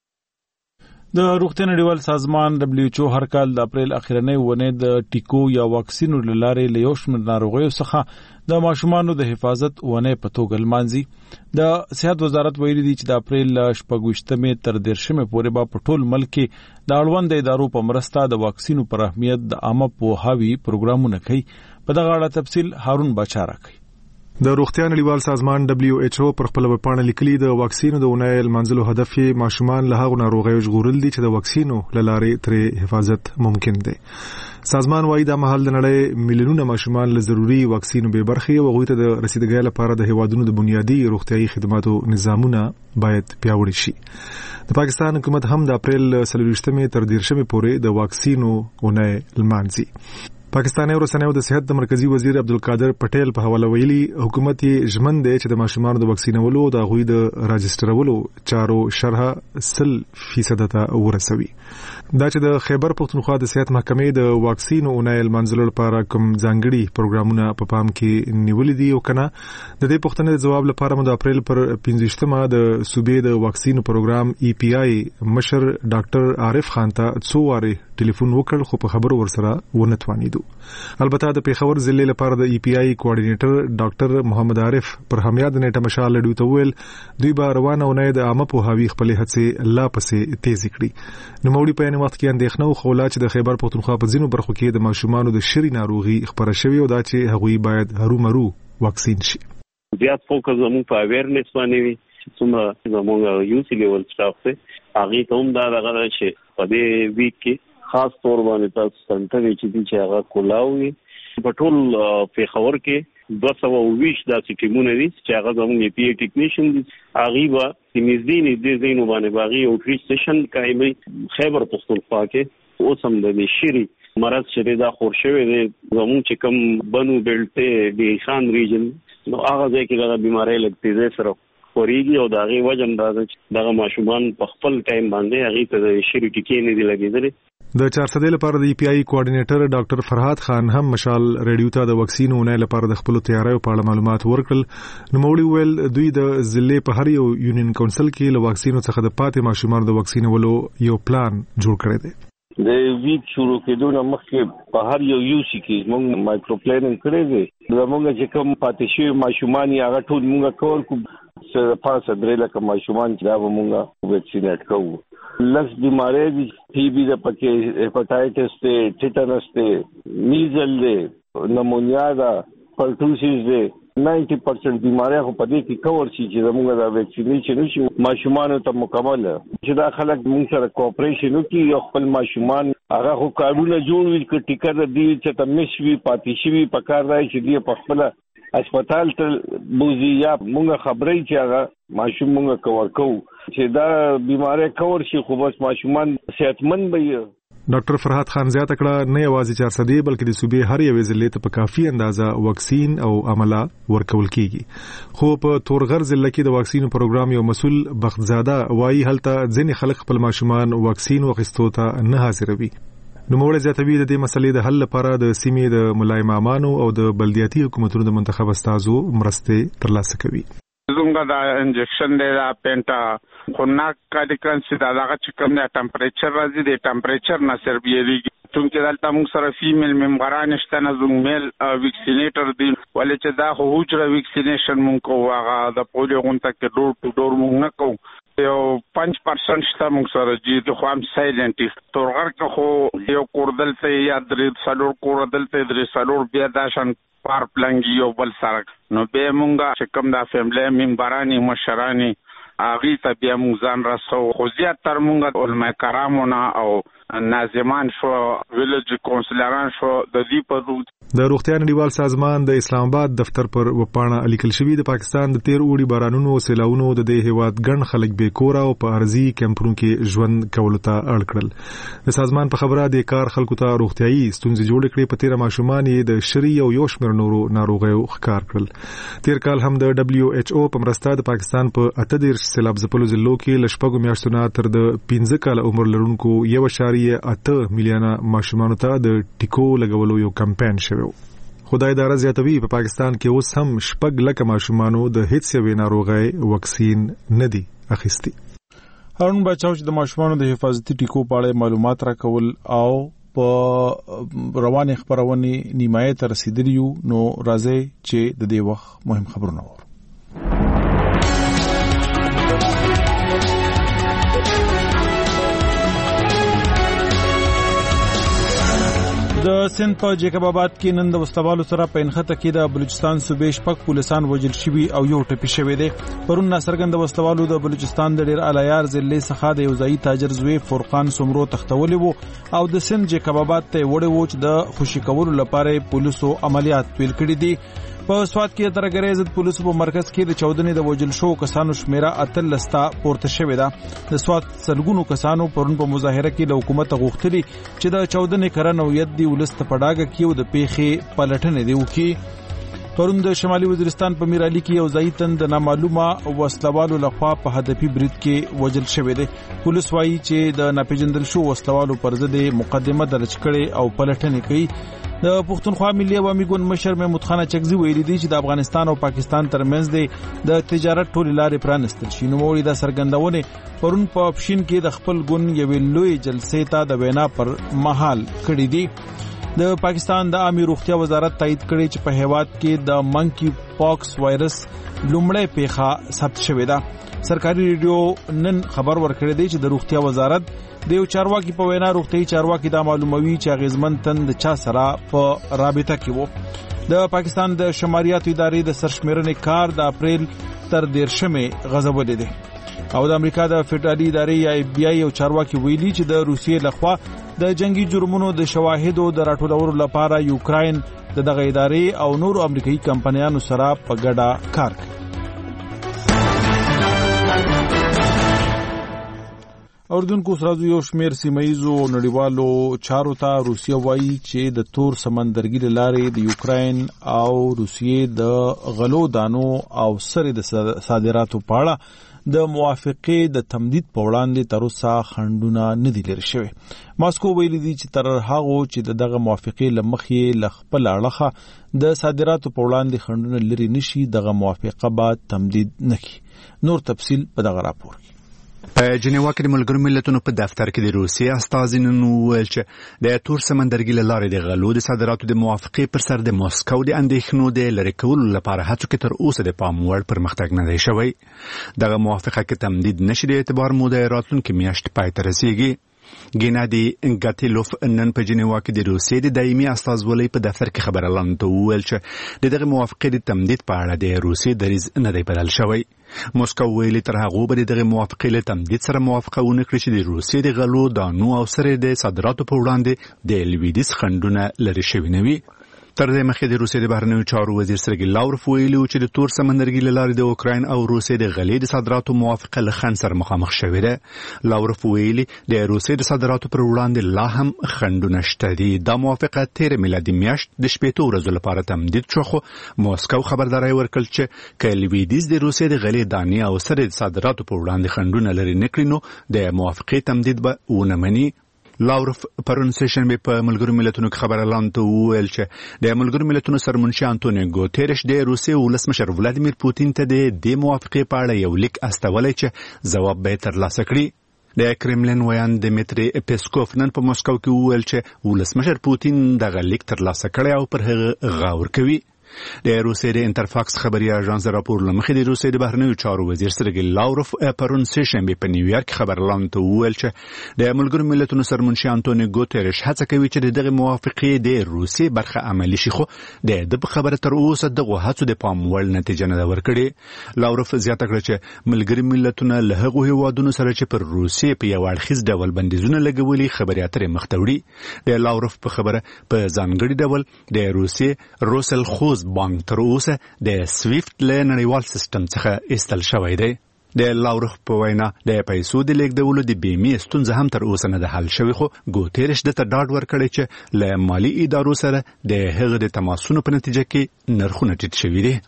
S1: د روغتیا نړیوال سازمان دبليو ایچ او هر کال د اپریل اخیرنۍ ونې د ټیکو یا واکسینو لارې له یو شمېر ناروغیو څخه د ماشومانو د حفاظت ونې په توګه لمانځي. د صحت وزارت ویلي دی چې د اپریل شپږ ویشتمې تر دېرشمې پورې به په ټول ملک کې د اړوند ادارو په مرسته د واکسینو پر اهمیت د عامه پوهاوي پروګرامونه کوي. په دغه اړه تفصیل هارون بچا راکوي.
S18: د روغتیا نړیوال سازمان دبليو ایچ او پر خپل ویبپاڼه لیکلي د واکسینو د ونې لمانځلو هدف یې ماشومان له هغو ناروغیو ژغورل دي چې د واکسینو له لارې ترې حفاظت ممکن دی. سازمان وايي دا مهال د نړۍ میلیونونه ماشومان له ضروري واکسینو بې برخې او هغوی ته د رسیدګۍ لپاره د هیوادونو د بنیادي روغتیايي خدماتو نظامونه باید پیاوړي شي. د پاکستان حکومت هم د اپریل څلورویشتمې تر دېرشمې پورې د واکسینو ونې لمانځي. پاکستاني رسنیو د صحت د مرکزی وزیر عبدالقادر پټیل په حواله ویلي حکومت یې ژمن دی چې د ماشومانو د واکسینولو او د هغوی د راجسترولو چارو شرح سل فیصد ته ورسوي. دا چې د خیبر پختونخوا د صحت محکمې د واکسینو ونې لمانځلو لپاره کوم ځانګړي پروګرامونه په پام کې نیولې دي او کنه د دې پوښتنې د ځواب لپاره مو د اپریل پر پنځویشتمه د صوبې د واکسینو پروګرام ای پی آی مشر ډاکټر عارف خان ته څو واره ټلیفون وکړ خو په خبرو ورسره ونه توانیدو. البته د پیښور ضلع لپاره د ای پی آی کوارډینیټر ډاکټر محمد عارف پر همیاد نیټه مشال لډو ته ویل دوی به روانه ونې د عامه پوهاوي خپل هڅې لا پسې تیز کړي. نو موړي په ان وخت کې اندېښنه او خولا چې د خیبر پختونخوا په ځینو برخو کې د ماشومانو د شری ناروغي خبره شوی او دا چې هغوی باید هرومرو واکسین شي.
S19: زیات فوکس زموږ په اویرنس باندې وي چې څومره زموږ یو سی لیول سټاف ته هغه ته هم دا دغه چې په دې ویک کې خاص طور باندې تاسو سنټر چې دي چې هغه کولاوي په ټول پیښور کې دوه سوه اوویشت داسې ټیمونه دي چې هغه زموږ ای پی آی ټیکنیشن دي هغه به نږدې نږدې ځایونو باندې باغي او ټری سټیشن کوي خیبر پختونخوا کې اوس هم د شری مرض چې دا خور شوی دی زموږ چې کوم بنو بیلټ دی خان ریجن نو هغه ځای کې دا بیماری لګتي سره خوريږي او دا غي وجم راځي چې دا ماشومان په خپل ټایم باندې هغه ته د شری ټکی نه دی لګیدل.
S18: د چارسدې لپاره د ای پی آی کوارډینیټر ډاکټر فرحات خان هم مشال ریډیو ته د واکسینو ونې لپاره د خپل تیاریو په اړه معلومات ورکړل. نو موړي ویل دوی د ضلع په هر یو یونین کونسل کې له واکسینو څخه د پاتې ماشومانو د واکسینولو یو پلان جوړ کړی دی.
S4: د ویک شروع کېدو نه مخکې په هر یو یو سی کې موږ مایکرو پلانینګ کړی دی. زموږ چې کوم پاتې شوي ماشومان یې هغه ټول موږ کور کوو چې پاسه درې لکه ماشومان چې دا به موږ ویکسینیټ کوو. لس بیماری دي ټي بي د پکې هیپاټایټس دی ټیټنس دی میزل دی نمونیا دا پرټوسیس دی نائنٹی پرسنٹ بیماری خو په دې کې کور شي چې زموږ دا ویکسینیشن شي ماشومان ته مکمل چې دا خلک موږ سره کوآپریشن وکړي او خپل ماشومان هغه خو کارونه جوړ وي چې ټیکر دی چې تمش وي پاتې شي په کار راځي چې دی په خپل هسپتال ته بوزي یا موږ خبرې چې هغه ماشوم موږ کور کوو چې دا بیماری کور شي خو بس ماشومان صحتمند وي.
S18: ډاکټر فرحات خان زیاته کړه نه یوازې چارسدې بلکې د صوبې هر یوې ضلع ته په کافي اندازه واکسین او عمله ورکول کیږي. خو په تورغر ضلع کې د واکسینو پروګرام یو مسول بختزاده وایي هلته ځینې خلک خپل ماشومان واکسین واخیستو ته نه حاضروي. نو موږ زیاتوي د دې مسلې د حل لپاره د سیمې د ملای مامانو او د بلدیاتي حکومتونو د منتخب استازو مرستې ترلاسه کوي.
S20: زموږ دا انجکشن دی دا پینټا خو ناک کاډی کرنسي دا هغه چې کوم د ټمپریچر راځي د ټمپریچر نه صرف یېږي چې دلته موږ سره فیمیل ممبران شته نه زموږ میل ویکسینیټر دی ولې چې دا خو حجره ویکسینیشن مونږ کوو هغه د پولیو غونډه کې ډور ټو ډور مونږ نه کوو یو پنځ پرسنټ شته موږ سره چې د خو هم سایلنټ تورغر کې خو یو کور دلته یا درې څلور کور دلته درې څلور بیا داشن پار پلنګ یو بل سره نو به مونږه چې کوم د فیملی ممبرانی مشرانی هغه ته بیا موږ ځان راسو خو زیات تر مونږ علماء کرامونه او ناظمان شو ویلج کونسلران شو د دې په
S18: د روغتیا نړیوال سازمان د اسلام آباد دفتر پر وپاڼه الیکل شوی د پاکستان د تیر اوړي بارانونو او سیلاونو د دې هیواد ګڼ خلک بې کوره او په ارزي کمپونو کې ژوند کولو ته اړ کړل د سازمان په خبره د کار خلکو ته روغتيایي ستونزې جوړ کړې په تیر ماشومان یې د شری او یو شمېر نورو ناروغیو ښکار کړل تیر کال هم د دبليو ایچ او په مرسته د پاکستان په اته دیرش سیلاب ځپلو ضلعو کې لشپږو میاشتو نه تر د پنځه کال عمر لرونکو یو اشاریه اته میلیونه ماشومانو ته د ټیکو لګولو یو کمپاین شوی خدای دار زیاتوي په پاکستان کې اوس هم شپږ لکه ماشومانو د هیڅ یوې ناروغۍ وکسین نه دي اخیستي.
S1: هارون بچاو چې د ماشومانو د حفاظتي ټیکو په اړه معلومات راکول او په روانې خبرونه نیمایه ته رسیدلی نو راځي چې د دې وخت مهم خبرونه وو. د سند په جیکب آباد کې نن د وسلوالو سره په انخته کې د بلوچستان صوبې شپږ پولیسان وژل شوي او یو ټپي شوی دی. پرون ناڅرګند وسلوالو د بلوچستان د ډیر اعلیار ضلع څخه د یو ځای تاجر زوی فرقان سمرو تختولې وو او د سند جیکب آباد ته وړي وو چې د خوشي کولو لپاره پولیسو عملیات پیل کړي دي. په سواد کې ترګری ضد پولیسو په مرکز کې د چودنې د وژل شو کسانو شمیره اتل لستا پورته شوې ده. د سواد سلګونو کسانو پرون په مظاهره کې له حکومت غوښتلي چې د چودنې کړه نوعیت دی ولست پډاګه کیو د پیخي پلټنې دی وکي. پرون د شمالي وزیرستان په میرالي کې یو ځای تند نامعلومه وسلوالو لخوا په هدفي برید کې وژل شوی دی. پولیس وايي چې د ناپېژندل شو وسلوالو پر ضد مقدمه درج کړي او پلټنې کوي. د پښتونخوا ملي عوامي ګوند مشر محمود خان چکزي ویلي دی چې د افغانستان او پاکستان ترمنځ د تجارت ټولې لارې پرانستل شي. نو موري د سرګندونه پرون په اپشن کې د خپل ګوند یوې لوی جلسې ته د وینا پر مهال کړی دی. د پاکستان د عامه روغتیا وزارت تایید کړی چې په هیواد کې د منکی پاکس وایرس لومړی پیښه ثبت شوې ده. سرکاري ریډیو نن خبر ورکړی دی چې د روغتیا وزارت د یو چارواکي په وینا روغتي چارواکي دا معلوموي چې غیزمن تند چا سره په رابطه کې وو. د پاکستان د شماریات ادارې د سرشمیرنې کار د اپریل تر دیرشمه غزولې دي او د امریکا د فدرالي ادارې یا بي آی یو چارواکي ویلي چې د روسیې لخوا د جنگي جرمونو د شواهدو د راټولولو لپاره یوکراین د دغه ادارې او نورو امریکایي کمپنیانو سره په ګډه کار کوي. اردن کو سرازو یو شمیر سیمایزو نړیوالو چارو ته روسیا وایي چې د تور سمندرګي لارې د یوکراین او روسیې د غلو دانو او سره د صادراتو په اړه د موافقې د تمدید په وړاندې تر اوسه خنډونه نه دي لري شوی. ماسکو ویلي دی چې تر هغه چې دغه موافقې لمخې لخپل اړه د صادراتو په وړاندې خنډونه لري نشي دغه موافقه به تمدید نکړي. نور تفصیل په دغه راپور کې.
S21: په جنیوا کې د ملګرو ملتونو په دفتر کې د روسیې استازي نن وویل چې د تور سمندرګي له لارې د غلو د صادراتو د موافقې پر سر د موسکو د اندېښنو د لرې کولو لپاره هڅو کې تر اوسه د پام وړ پرمختګ نه دی شوی. دغه موافقه کې تمدید نشي د اعتبار موده راتلونکې میاشت پای ته رسیږي. ګینادي انګاتیلوف نن په جنیوا کې د روسیې د دایمي استازولۍ په دفتر کې خبر اعلان ته وویل چې دغه موافقې د تمدید په اړه د روسیې دریځ نه دی بدل شوی. موسکو ویلي تر هغه به دغه موافقې له تمدید سره موافقه ونه کړي چې د روسیې د غلو دانو او سره د صادراتو په وړاندې د لویدیځ خنډونه لري شوی نه وي. تر دې مخکې د روسیې د بهرنیو چارو وزیر سرګی لاوروف ویلي چې د تور سمندرګي له لارې د اوکراین او روسیې د غلې د صادراتو موافقه له خنډ سره مخامخ شوې ده. لاوروف ویلي د روسیې د صادراتو پر وړاندې لا هم خنډونه شته دي. دا موافقه تیر میلادي میاشت د شپږ ورځې لپاره تمدید شو خو موسکو خبرداري ورکړه چې که لویدیځ د روسیې د غلې دانې او سره د صادراتو پر وړاندې خنډونه لري نه کړي نو د موافقې تمدید به ونه مني. لاوروف پرون سیشنبه په ملګرو ملتونو کې خبر اعلان ته وویل چې د ملګرو ملتونو سرمنشي انټونیو ګوتيرش د روسیې ولسمشر ولادیمیر پوتین ته د دې موافقې په اړه یو لیک استولی چې ځواب به ترلاسه کړي. د کرملین ویان دمیتری پیسکوف نن په مسکو کې وویل چې ولسمشر پوتین دغه لیک ترلاسه کړی او پر هغه غور کوي. د روسیې د انټرفاکس خبري اژانس راپور لمخې د روسیې د بهرنیو چارو وزیر سرګی لاوروف پرون سه شنبه په نیویارک خبرلاند ته وویل چې د ملګرو ملتونو سرمنشي انټونیو ګوتریش هڅه کوي چې دغه موافقه د روسیې برخه عملی شي، خو د د خبره تر اوسه دغه هڅو د پام وړ نتیجه نه ورکړي. لاوروف زیاته کړه چې ملګري ملتونه له هغو هیوادونو سره چې پر روسیې په یو اړخیز ډول بندیزونه لګولي خبري اترې مختوړي. د لاوروف په خبره په ځانګړي ډول د روسیې روسل خوز بانک تر اوسه د سویفت له نړیوال سیستم څخه ایستل شوی دی. د لاوروف په وینا د پیسو د لیږدولو د بیمې ستونزه هم تر اوسه نه ده حل شوې، خو ګوتریش د ته ډاډ ورکړی چې له مالي ادارو سره د هغه د تماسونو په نتیجه کې نرخونه ټیټ شوي دي.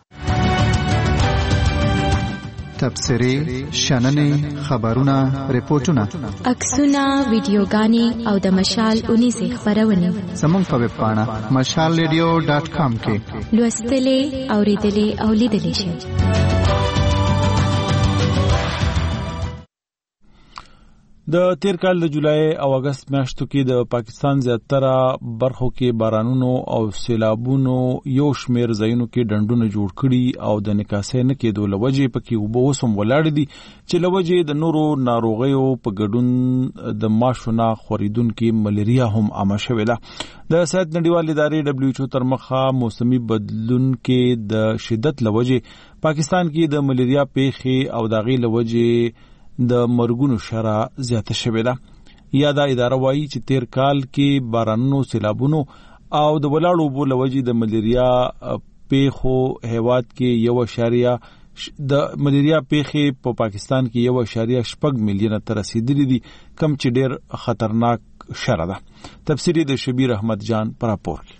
S5: تبصرې، شننې، خبرونه، ریپورتونه،
S22: عکسونه، ویډیوګانې او د مشال اونیزې خبرونه
S5: زموږ په ویب پاڼه مشال ریډیو ډاټ کام کې
S22: لوستلې، اوریدلې او لیدلې شئ.
S1: د تیر کال د جولای او اگست میاشتو کې د پاکستان زیاتره برخو کې بارانونو او سیلابونو یو شمیر ځایونو کې ډنډونه جوړ کړي او د نکاسې نه کېدو له وجې پکې اوبه اوس هم ولاړې دي چې له وجې د نورو ناروغیو په ګډون د ماشو نه خورېدونکې ملیریا هم عامه شوې ده. د صحت نړیوال ادارې دبلیو ایچ او تر مخه موسمي بدلون کې د شدت له وجې پاکستان کې د ملیریا پیښې او د هغې له وجې د مرګونو شرح زیاته شوې ده. یا دا اداره وایي چې تیر کال کې بارانونو، سیلابونو او د ولاړو اوبو له وجې د ملیریا پیښو هیواد کې یو اشاریه د ملیریا پیښې په پاکستان کې یو اشاریه شپږ میلیونه ته رسیدلي دي، کم چې ډېر خطرناک شرح ده. تفسیری د شبیر احمد جان پر راپور کې.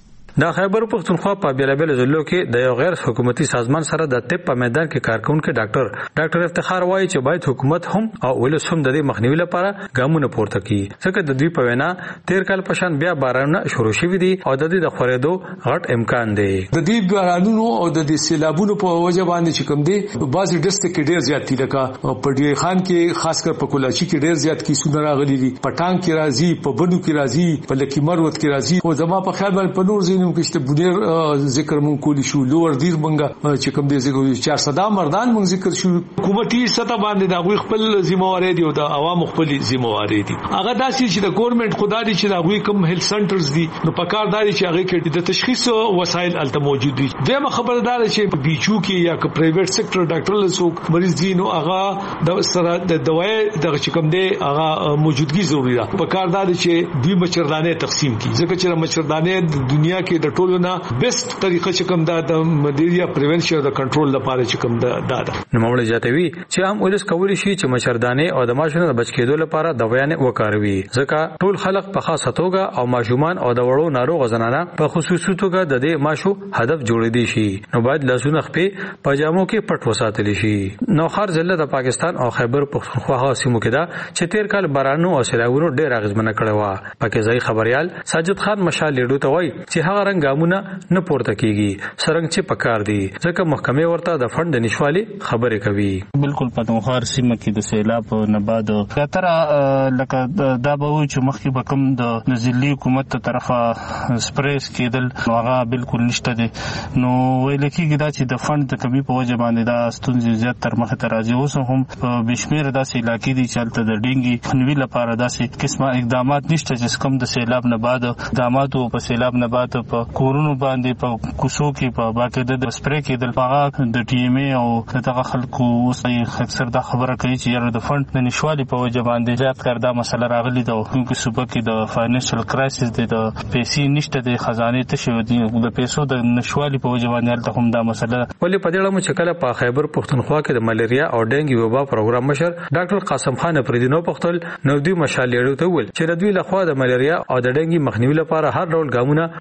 S23: د خیبر پختونخوا په بیلابل ضلعو کې د یو غیر حکومتي سازمان سره د طب په میدان کې کارکونکو ډاکټر ډاکټر افتخار وایي چې باید حکومت هم او ولس هم د دې مخنیوي لپاره ګامونه پورته کړي، ځکه د دوی په وینا تیر کال په شان بیا بارانونه شروع شوي دي او د دې د خورېدو غټ امکان دی.
S24: د دې بارانونو او د دې سیلابونو په وجه باندې چې کوم دي بعضي ډسټ کې ډېر زیات دي، لکه په ډیر خان کې خاص کر په کولاچی کې ډېر زیات کیسونه راغلي دي، په ټانک کې راځي، په بنو کې راځي، په لکی مروت کې راځي. او زما په خیال باندې په نور ځینو کې چې بډیر ذکر مون کولی شو، لوړ دیر منګه چې کوم دي ذکر چار صدا مردان مون ذکر شو. حکومتي سطح باندې دا غوي خپل ذمہواری دي او د عوام خپل ذمہواری دي. هغه داسې چې د ګورنمنت خدای چې دا غوي کوم هیلث سنټرز دي نو پکار داري چې هغه کې د تشخیص وسایل الته موجود دي. دغه خبردار چې بیچو کې یا که پرایویټ سېکټر ډاکټر له څوک مریض دي نو هغه د سره د دوايي د چې کوم دي هغه موجودګي ضروری ده. پکار داري چې دوی مچردانه تقسیم کړي، ځکه چې مچردانه د دنیا کې د ټولو نه بیسټ طریقه چې کوم دا د ملیریا پریونشن او د کنټرول لپاره چې کوم دا ده.
S23: نو مولوی جاتوی چې هم ولس کولی شي چې مچردانه او د ماشومانو د بچ کېدو لپاره دوايانې وکاروي، ځکه ټول خلک په خاصه توګه او ماشومان او د وړو ناروغ زنانه په خصوصي توګه د دې ماشو هدف جوړې دي شي. نو باید لاسونه خپې پجامو کې پټ وساتل شي. نوخار ضلع د پاکستان او خیبر پختونخوا سیمو کې دا چې تیر کال بارانو او سیلابونو ډېر اغیزمنه کړې و. پکې ځای خبريال ساجد خان مشال لیډو ته وایي چې هغه رنګ ګامونه نه پورته کیږي سرنګ چې پکار دي، ځکه محکمې ورته د فند د نشوالي خبرې کوي.
S25: بالکل پتنخار سیمه کې د سیلاب نه بعد تر لکه دا به و چې مخکې به کوم د نزلي حکومت ته طرفه سپریس کېدل نو هغه بالکل نشته دي. نو ویل کېږي دا چې د فند د کمی په وجه باندې دا ستونزې زیات تر مخه ته راځي. اوس هم په بشمیر داسې علاقې دي چې هلته د ډینګي خنوي لپاره داسې قسمه اقدامات نشته چې کوم د سیلاب نه بعد اقدامات او په سیلاب نه بعد په کورونو باندې په کوڅو کې په باقاعده د سپری کېدل. هغه د ټي ام ای او دغه خلکو اوس اکثر دا خبره کوي چې یاره د فند د نشوالي په وجه باندې زیات کار دا مسله راغلي ده، کومه صوبه کې د فاینانشل کرایسس د پیسې نشته، د خزانه ته شو دي د پیسو د نشوالي په وجه باندې ته هم دا مسله.
S23: ولې په دې اړه مو چې کله په خیبر پختونخوا کې د ملیریا او ډینګي وبا پروګرام مشر ډاکټر قاسم خان پردینو پختل نو دوی مشالېړو ته ول چې د دوی لخوا د ملیریا او د ډینګي مخنیوي لپاره هر ډول ګامونه ټول صوبه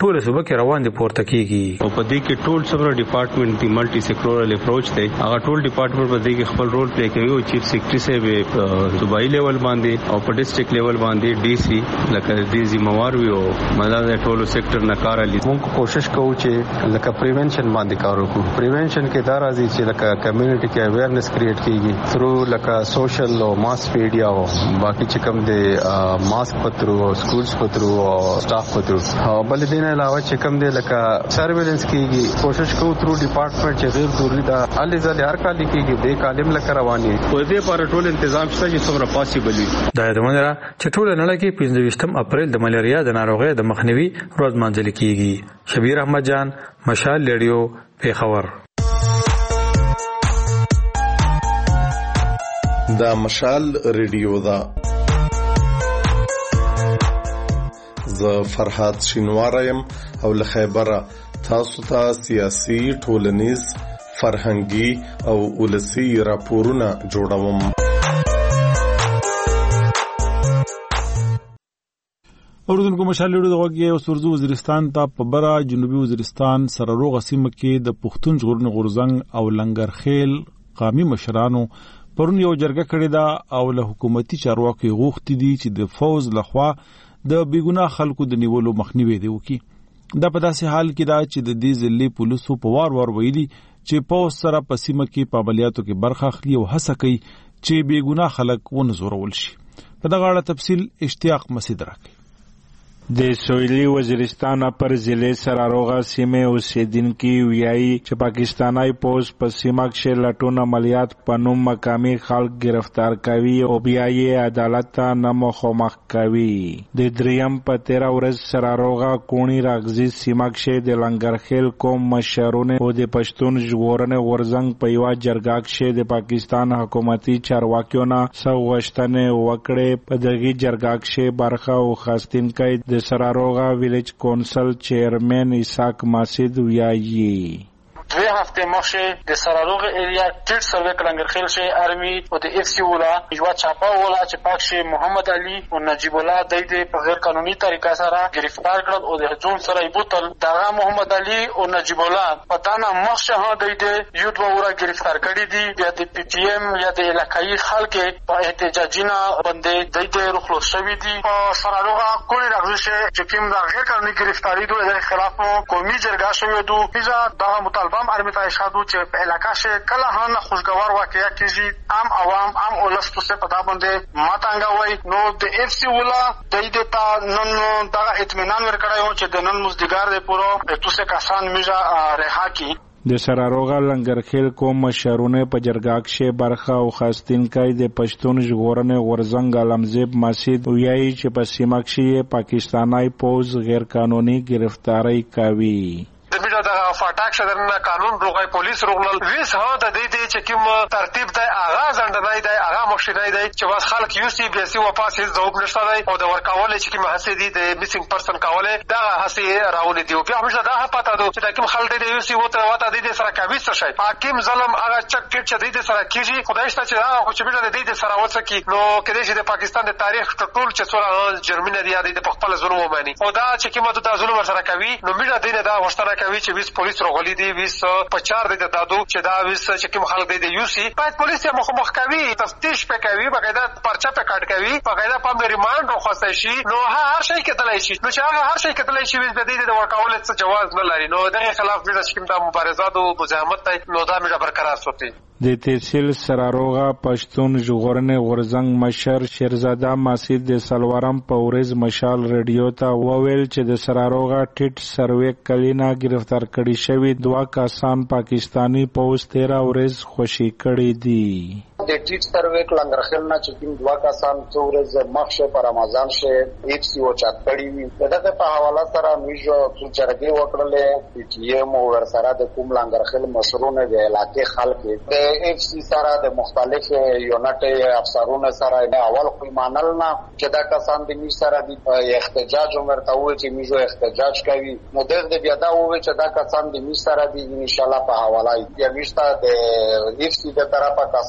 S23: کې روان دي پورته کیږي.
S2: او په دې کې ټول څومره ډپارټمنټ دی ملټي سیکټورل اپروچ دی هغه ټول ډپارټمنټ په دې کې خپل رول پلی کوي او چیف سیکریټری صاحب صوبایي لیول باندې او په ډسټریکټ لیول باندې ډي سي لکه دې ذمہوار وي او مدار ټولو سیکټر نه کار لري.
S3: موږ کوشش کوو چې لکه پریونشن باندې کار وکړو. پریونشن کې دا راځي چې لکه کمیونټي کې اویرنس کریټ کیږي ثرو لکه سوشل او ماس میډیا او باقي چې کوم دی ماسک پترو او سکولز پترو او سټاف پترو او بل دین علاوه چې کوم دی لکه سرویلنس کیږي. کوشش کوو ثرو ډپارټمنټ چې غیر ضروري دا علي ځل هر کال کیږي د کالم لکه رواني په دې پر ټول تنظیم شته چې څومره پاسيبل وي.
S23: دا د مونږه چې ټول نړۍ کې پنځه ویشتم اپریل د ملیریا د ناروغۍ د مخنیوي ورځ مانځل کیږي. شبیر احمد جان، مشال ریډیو، پیښور.
S6: دا مشال ریډیو دا زه فرحات شینوارم او له خیبره تاسو ته سیاسي، ټولنیز، فرهنګي او ولسی راپورونه جوړوم.
S1: اوردونکو مشال ریډیو د غوږی او سرزو وزیرستان ته په برا جنوبي وزیرستان سره روغ سیمه کې د پښتون ژغورنې غورزنګ او لنګرخیل قامي مشرانو پرون یو جرګه کړې ده او له حکومتي چارواکو غوښتي دي چې د فوز لخوا د بیګناه خلکو د نیولو مخنیوي دی وکړي. دا په داسې حال کې ده چې د دې ضلع پولیسو په وار وار ویلي چې پوز سره په سیمه کې په عملیاتو کې برخه اخلي او هڅه کوي چې بیګناه خلک ونځورول شي. په دغه اړه تفصیل اشتیاق مسعود راکړي.
S7: د سویلی وزیرستان پر ضلع سراروغه سیمه اوسیدونکي ویایي چې پاکستاني پوز په سیمه کې لټون عملیات په نوم مقامي خلک گرفتار کوي او بیا یې عدالت ته نه مخامخ کوي. د دریم په تیره ورځ سراروغه کونی راغزي سیمه کې د لنګرخیل قوم مشرونه او د پښتون ژغورنې غورزنګ په یو جرګه کې د پاکستان حکومتي چارواکیو نه سوغشتنه وکړې. په دغه جرګه کې برخه او خاستینکای د سراروغه ویلیج کونسل چیرمن اسحاق ماسید ویایي
S9: دوی هفته مخکې د سراروغ ایریا ټیټ سروې کلنګرخیل شي ارمي او د اف سی ولا یو چاپا ولا چې پاکشي محمد علي او نجیب الله د دې په غیر قانوني طریقه سره گرفتار کړل او د هجوم سره بوتل دغه محمد علي او نجیب الله پتانه مخشه ها د دې یو دوه ورا گرفتار کړي دي. بیا د پی ټی ایم یا د علاقايي خلک په احتجاجینا باندې د دې رخصت شوی دي. او سراروغ کولې راغلی چې کوم د غیر قانوني گرفتاری دوی د خلاف قومي جرګه شوی دو پیزا د مطالبه ارمی ته اشاره چې په علاقہ کې کله هم خوشگوار واقعیا کیږي عام عوام عام ولستو سے پتا باندې ماتانګوي نو د اف سی ولا د دې ته نن دا اطمینان ورکړایو چې د نن مزدګار د پورو تو سے کسان میجا رها کی.
S7: د سراروغه لنګرخیل قوم مشرونه په جرګه کې برخه او خاستینکای د پښتون ژغورنې غورزنګ علمزیب مسعود ویایي چې په سیمه کې پاکستاني پوز غیر قانوني گرفتاری کوي.
S14: دمیجا دا فاټاک شدرنه قانون روغای پولیس روغلل ویس ها د دې دې چې کوم ترتیب دی آغاز اندنای دی آغا مخشنای دی چې واس خلک یو سی بي سي واپس هیڅ ځواب نشته دی او د ورکاول چې کوم هڅه دي د میسینګ پرسن کاوله دا هڅه راولې دی او بیا همیشه دا پته ده چې دا کوم خلک دی یو سی وته وته د دې سره کوي څه شي حاکم ظلم هغه چک کټ چې د دې سره کیږي خدای شته چې هغه چې د دې سره وڅ کی نو کله چې د پاکستان د تاریخ ټول چې څوره جرمنی دی د خپل ظلم ومني او دا چې کوم د ظلم سره کوي نو میډه دینه دا وشتنه کوي چې ویس پولیس روغلی دی ویس پچار دی دادو چې دا ویس چې کوم خلک دی د یو سی باید پولیس یې مخ مخ کوي تفتیش په کوي بغیر پرچا په کاټ کوي بغیر په ریماند راخصه شي نو هر شي کېدلای شي نو چې هغه هر شي کېدلای شي د دې د ورکول څه جواز نه لري نو دغه خلاف د کوم د مبارزات او مزاحمت نو دا موږ برقرار ساتي.
S7: د تحصیل سراروغه پښتون ژغورنې غورزنګ مشر شیرزاده مسعود د سلوارم په ورځ مشال ریډیو ته وویل چې د سراروغه ټیټ سروې کلینا گرفتار کړي شوی دوه کسان پاکستانی پوز تیرا ورځ خوشي کړي دي.
S26: د ټیټ سروې کلنګرخیل نه چې کوم دوه کسان څو ورځې مخشه پر رمضان شه ایف سی او چات کړي وي دغه په حواله سره میجو څو چرګي وکړلې پی ټی ایم او ور سره د کوم لنګرخیل مشرونه د علاقې خلک د اف سی سره د مختلف یونټ افسرونه سره نه اول خو مانل نه چې دا کسان د می سره د احتجاج عمرته وي چې میجو احتجاج کوي نو دغه بیا دا وي چې دا کسان د می سره د ان شاء الله په حواله یا میشته د اف سی د طرفه کسان روغ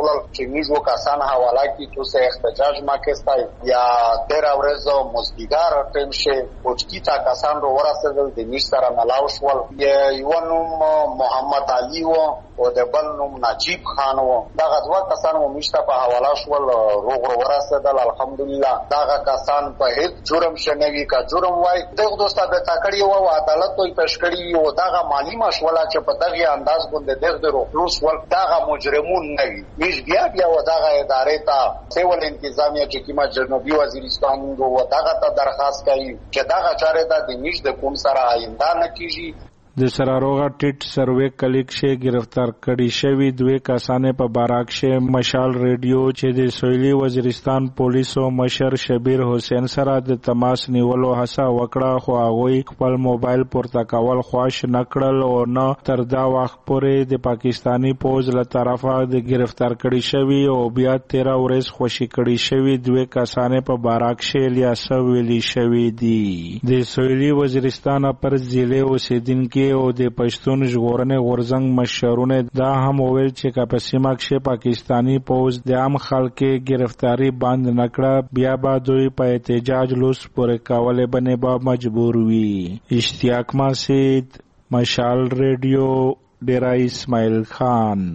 S26: راغلل چې میجو کسان حواله کی تو سه احتجاج ما کېستای یا تیر ورځو مزدیګار ټیم شه اوچکی تا کسان رو ورسېدل د میش سره ملاو شول یو نوم محمد علي و او د بل نوم نجیب خان و دغه دوه کسان مو میشته په حواله شول روغ رو ورسېدل الحمدلله دغه کسان په هیڅ جرم شنوي کا جرم وای دغه دوسته به تکړی و عدالت وي پښکړی او دغه مالی مشوله چې په دغه انداز باندې دغه روغلوس ول دغه مجرمون نه وي میش بیا بیا و دغه ادارې ته سیول انتظامیه چې کیما جنوبي وزیرستان و دغه ته درخواست کوي چې دغه چارې د میش د کوم سره آینده نه کیږي
S7: د سراروغا ټیټ سروې کلیک شه گرفتار کړي شوی دوه کسانه په باراک شه مشال ریډیو چې د سویلي وزیرستان پولیسو مشر شبیر حسین سره د تماس نیولو هڅه وکړه خو هغه خپل موبایل پورته کول خواش نکړل او نه تر دا وخت پورې د پاکستانی پوز له طرفه د گرفتار کړي شوی او بیا تیرا ورځ خوشی کړي شوی دوه کسانه په باراک شه لیاسه ویلي شوی دي د سویلي وزیرستان پر ضلع اوسیدونکو او د پښتون ژغورنې غورزنګ مشرونه دا هم وویل چې کا په سیمه کې پاکستانی پوز د عام خلکو گرفتاری بند نکړه بیا به دوی په احتجاج لوس پورې کولې بنه به مجبور وي اشتیاق مسجد مشال ریډیو ډیرا اسماعیل خان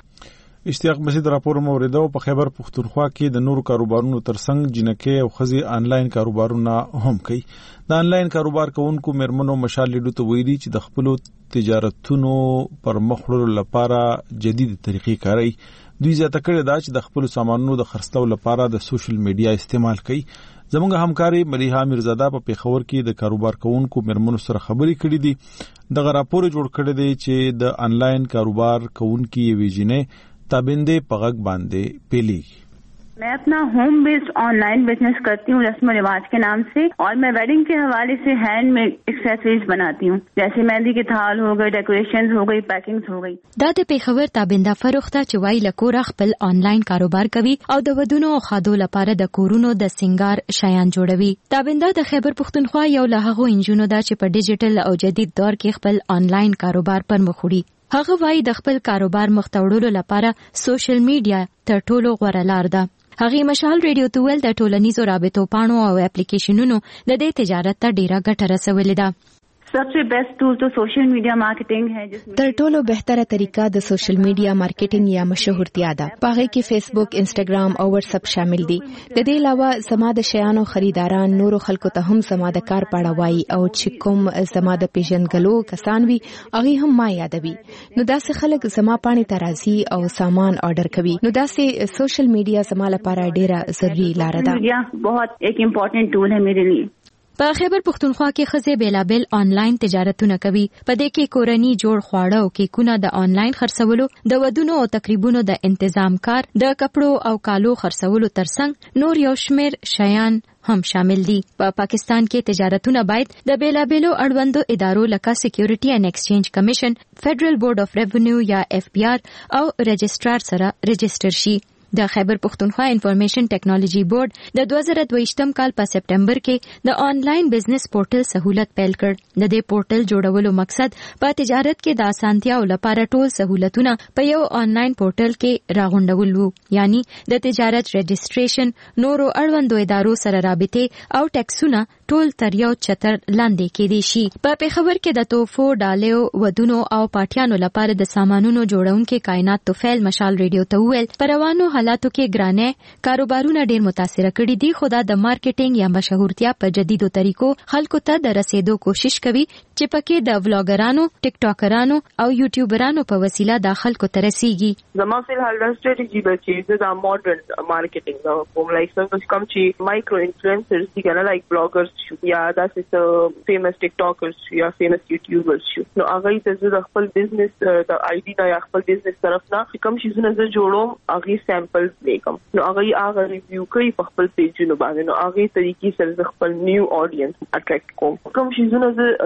S1: اشتیاق مسجد راپور موریده په خیبر پختونخوا کې د نورو کاروبارونو ترڅنګ جنکه او خزي آنلاین کاروبارونه هم کوي د آنلاین کاروبار کوونکو مرمنو مشال لیدو ته ویلي چې د خپل تجارتونو پر مخ وړلو لپاره جدید طریقې کاروي دوی زیاته کړی دا چې د خپل سامانونو د خرڅلاو لپاره د سوشل میډیا استعمال کوي زموږ همکاري ملیحه میرزاده په پیښور کې د کاروبار کوونکو مرمنو سره خبرې کړې دي دغه راپور جوړ کړی دی چې د آنلاین کاروبار کوونکو ویژنې تابنده پغک باندې پیلی
S8: मैं अपना होम बेस्ड ऑनलाइन बिजनेस करती हूँ रस्म रिवाज के नाम से और मैं वेडिंग के हवाले से हैंडमेड एक्सेसरीज बनाती हूँ जैसे मेहंदी के थाल हो गए डेकोरेशंस हो गई पैकिंग्स हो गई
S22: دا د پیښور تابنده فروخته چې وای لکور خپل آنلاین کاروبار کوي او د ودونو او خادو لپاره د کورونو د سنگار شیان جوړوي تابنده د خیبر پختونخوا یو له هغو انجونو دا چې په ډیجیټل او جدید دور کې خپل آنلاین کاروبار پر مخ وړي هغه وای د خپل کاروبار مختوړلو لپاره سوشل میډیا تر ټولو غوره لار ده هغه مشال ریډیو تول د ټولنیزو رابطو پاڼو او اپلیکیشنونو د دې تجارت ته ډیره ګټه رسولې ده
S8: सबसे बेस्ट टूल तो सोशल मीडिया मार्केटिंग है जिसमें
S22: تر ټولو بهتره طریقه د سوشل میډیا مارکیټینګ یا مشهورتیا ده پاره کې فیسبوک انسټاګرام او واتس اپ شامل دي د دې علاوه زما د شیانو خریداران نورو خلکو ته هم زما د کار پاړه وای او چې کوم زما د پیژنګلو کسان وي هغه هم ما یادوي نو داسې خلک زما پانی ترازی او سامان آرډر کوي نو داسې سوشل میډیا زما لپاره ډیره ضروری لار ده
S8: میډیا बहुत एक इम्पोर्टेंट टूल है मेरे लिए
S22: په خیبر پختونخوا کې خزه بیلابل آنلاین تجارتونه کوي په دې کې کورنی جوړ خواړه او کیکونه د آنلاین خرڅولو د ودونو او تقریبونو د تنظیم کار د کپړو او کالو خرڅولو ترڅنګ نور یو شمیر شیان هم شامل دي په پا پاکستان کې تجارتونه باید د بیلابلو اړوندو ادارو لکه سکیورټي اینڈ ایکسچینج کمیشن فدرل بورډ اف ریونیو یا اف بی آر او رجسترار سره رجستر شي د خیبر پختونخوا انفارمیشن ټیکنالوژي بورډ د دوه زره دوه کال په سپټمبر کې د آنلاین بزنس پورټل سہولت پیل کړ د دې پورټل جوړولو مقصد په تجارت کې د اسانتیاو لپاره ټول سہولتونه په یو آنلاین پورټل کې راغونډول وو یعنی د تجارت رجستریشن نورو اړوندو ادارو سره رابطه او ټیکسونه ټول تر یو چتر لاندې کېدي شي په پیښور کې د توفو ډالیو ودونو او پاټیانو لپاره د سامانونو جوړونکو کائنات توفیل مشال ریډیو ته ویل پروانو حالاتو کې ګرانه کاروبارونه ډیر متاثر کړي دي خدا د مارکیټینګ یا مشهورتیا په جديدو طریقو خلکو ته د رسیدو کوشش کوي چې پکې د ولاګرانو ټیک ټاکرانو او یوټیوبرانو په وسیله د خلکو ته رسیږي
S10: زما په حال د ستراتیژي بچي د ماډرن مارکیټینګ دا کوم لایک څنګه کوم چې مایکرو انفلوئنسرز دي کنه لایک بلاګرز شو یا داسې فیمس ټیک ټاکرز یا فیمس یوټیوبرز شو نو هغه ته د خپل بزنس د آی ډي نه یا خپل بزنس طرف نه کوم شي زونه زه جوړوم هغه سیمپلز لیکم نو هغه هغه ریویو کوي په خپل پیجونو باندې نو هغه طریقې سره خپل نیو اډینس اټریکټ کوم کوم شي زونه زه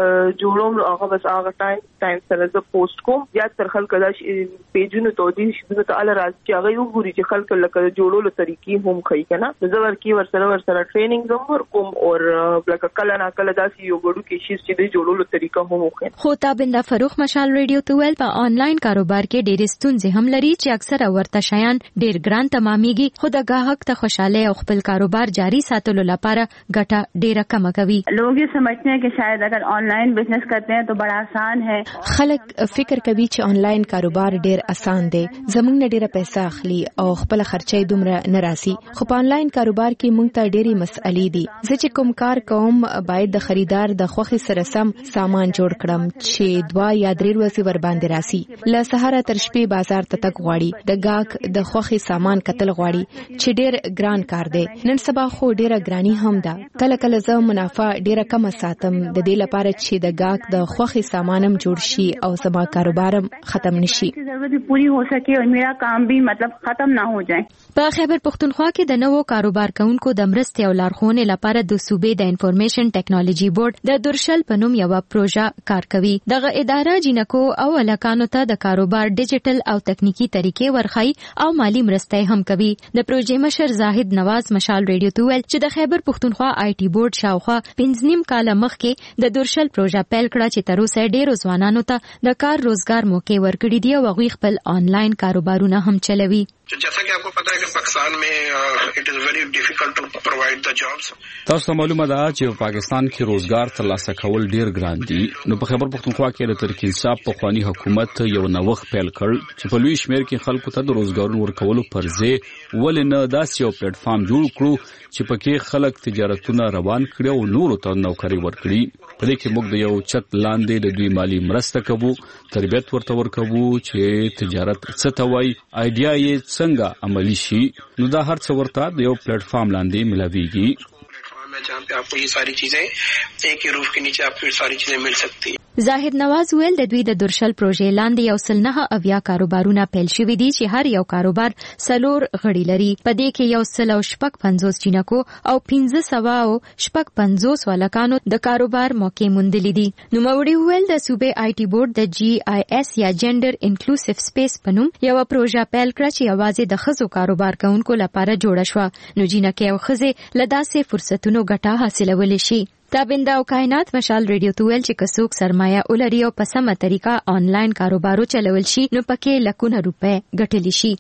S10: جوړوم هغه بس هغه ټایم ټایم سره زه پوسټ کوم یا تر خلک دا پیجونو ته دي چې ته ال راځي چې هغه وګوري چې خلک لکه جوړولو طریقې هم کوي کنه زه ورکی ور سره ور سره ټریننګ هم کوم او لکه کله نه کله داسې یو غړو کې شي چې د جوړولو طریقه هم وکړي.
S22: خو تابنده فروخ مشال ریډیو ته ویل په آنلاین کاروبار کې ډېر ستونزې هم لري چې اکثره ورته شیان ډېر ګران تمامېږي خو د گاهک ته خوشاله او خپل کاروبار جاری ساتلو لپاره ګټه ډېره کم کوي.
S8: लोग ये समझते हैं कि शायद अगर ऑनलाइन बिजनेस करते हैं तो बड़ा आसान है.
S11: خلک فکر کوي چې آنلاین کاروبار ډېر اسان دی زموږ نه ډېره پیسې اخلي او خپل خرچې دومره نه راسي خو په آنلاین کاروبار کې موږ ته ډېری مسئلې دي. زه چې کوم کار کوم باید د خریدار د خوښې سره سم سامان جوړ کړم چې دوا یا درې ورځې ور باندې راسي. له سهاره تر شپې بازار ته تک غواړي د گاهک د خوښې سامان کتل غواړي چې ډېر ګران کار دی. نن سبا خو ډېره ګرانی هم ده. کله کله زه منافع ډېره کم ساتم د دې لپاره چې د گاهک د خوښې سامانم جوړ شي او زما کاروبارم ختم نشي.
S8: ضرورت پوری हो सके और मेरा काम भी मतलब ختم ना हो जाए.
S22: په خیبر پختونخوا کې د نوو کاروبار کوونکو د مرستې او لارښوونې لپاره د صوبې د انفارمیشن ټیکنالوژي بورډ د درشل په نوم یو پروژه کار کوي. دغه اداره جنکو او الکانو ته د کاروبار ډیجیټل او تکنیکی طریقې ورخای او مالی مرستې هم کوي. د پروژې مشر زاهد نواز مشال ریډیو ته ویل چې د خیبر پختونخوا آی ټي بورډ شاوخوا پنځه نیم کال مخکې د درشل پروژه پیل کړه چې تر اوسه ډېرو ځوانانو ته د کار روزګار موقع ورکړي دي او هغوی خپل آنلاین کاروبارونه هم چلوي.
S12: जैसा कि आपको पता है कि पाकिस्तान में it is very difficult to provide the jobs.
S13: تاسو ته معلومه ده چې په پاکستان کې روزګار ترلاسه کول ډیر ګران دي. نو په خیبر پختونخوا کې د ترکی انصاف پخوانی حکومت یو نوښت پیل کړ چې په لوی شمیر کې خلکو ته د روزګارونو ورکولو پر ځای ولې نه داسې یو پلیټ فارم جوړ کړو چې پکې خلک تجارتونه روان کړي او نورو ته نوکری ورکړي. په دې کې موږ د یو چت لاندې د دوی مالی مرسته کوو تربیت ورته ورکوو چې تجارت څه ته وایي آیډیا یې څنګه عملی شي. نو دا هر څه ورته د یو پلیټ فارم لاندې ملاويږي
S12: जहाँ पे आपको ये सारी चीजें एक ही रूफ के नीचे आपको ये सारी चीजें मिल सकती हैं.
S22: زاهد نواز ویل د دوی د درشل پروژې لاندې یو سل نه اویا کاروبارونه پیل شوي دي چې هر یو کاروبار څلور غړي لري. په دې کې یو سل او شپږ پنځوس جنکو او پنځه سوه او شپږ پنځوس والکانو د کاروبار موقع موندلې دي. نوموړي ویل د صوبې آی ټي بورډ د جی آی اس یا جنډر انکلوسیو سپیس په نوم یو پروژه پیل کړه چې یوازې د ښځو کاروبار کوونکو لپاره جوړه شوه. نو جنکې او ښځې له داسې فرصتونو ګټه حاصلولی شي. تابنده او کائنات مشال ریډیو ته ویل چې کڅوک سرمایه ولري او په سمه طریقه آنلاین کاروبارو چلول شي نو پکې لکونه روپے ګټلی شي.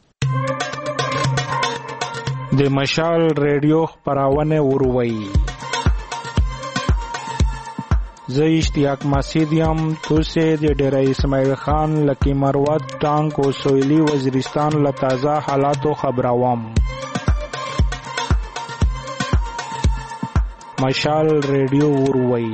S7: د مشال ریډیو خبرونه وروي زه اشتیاق مسیدیم توسه د ډیرای اسماعیل خان لکی مروت ټانک او سویلی وزیرستان له تازه حالاتو خبروم. مشال ریډیو وروي.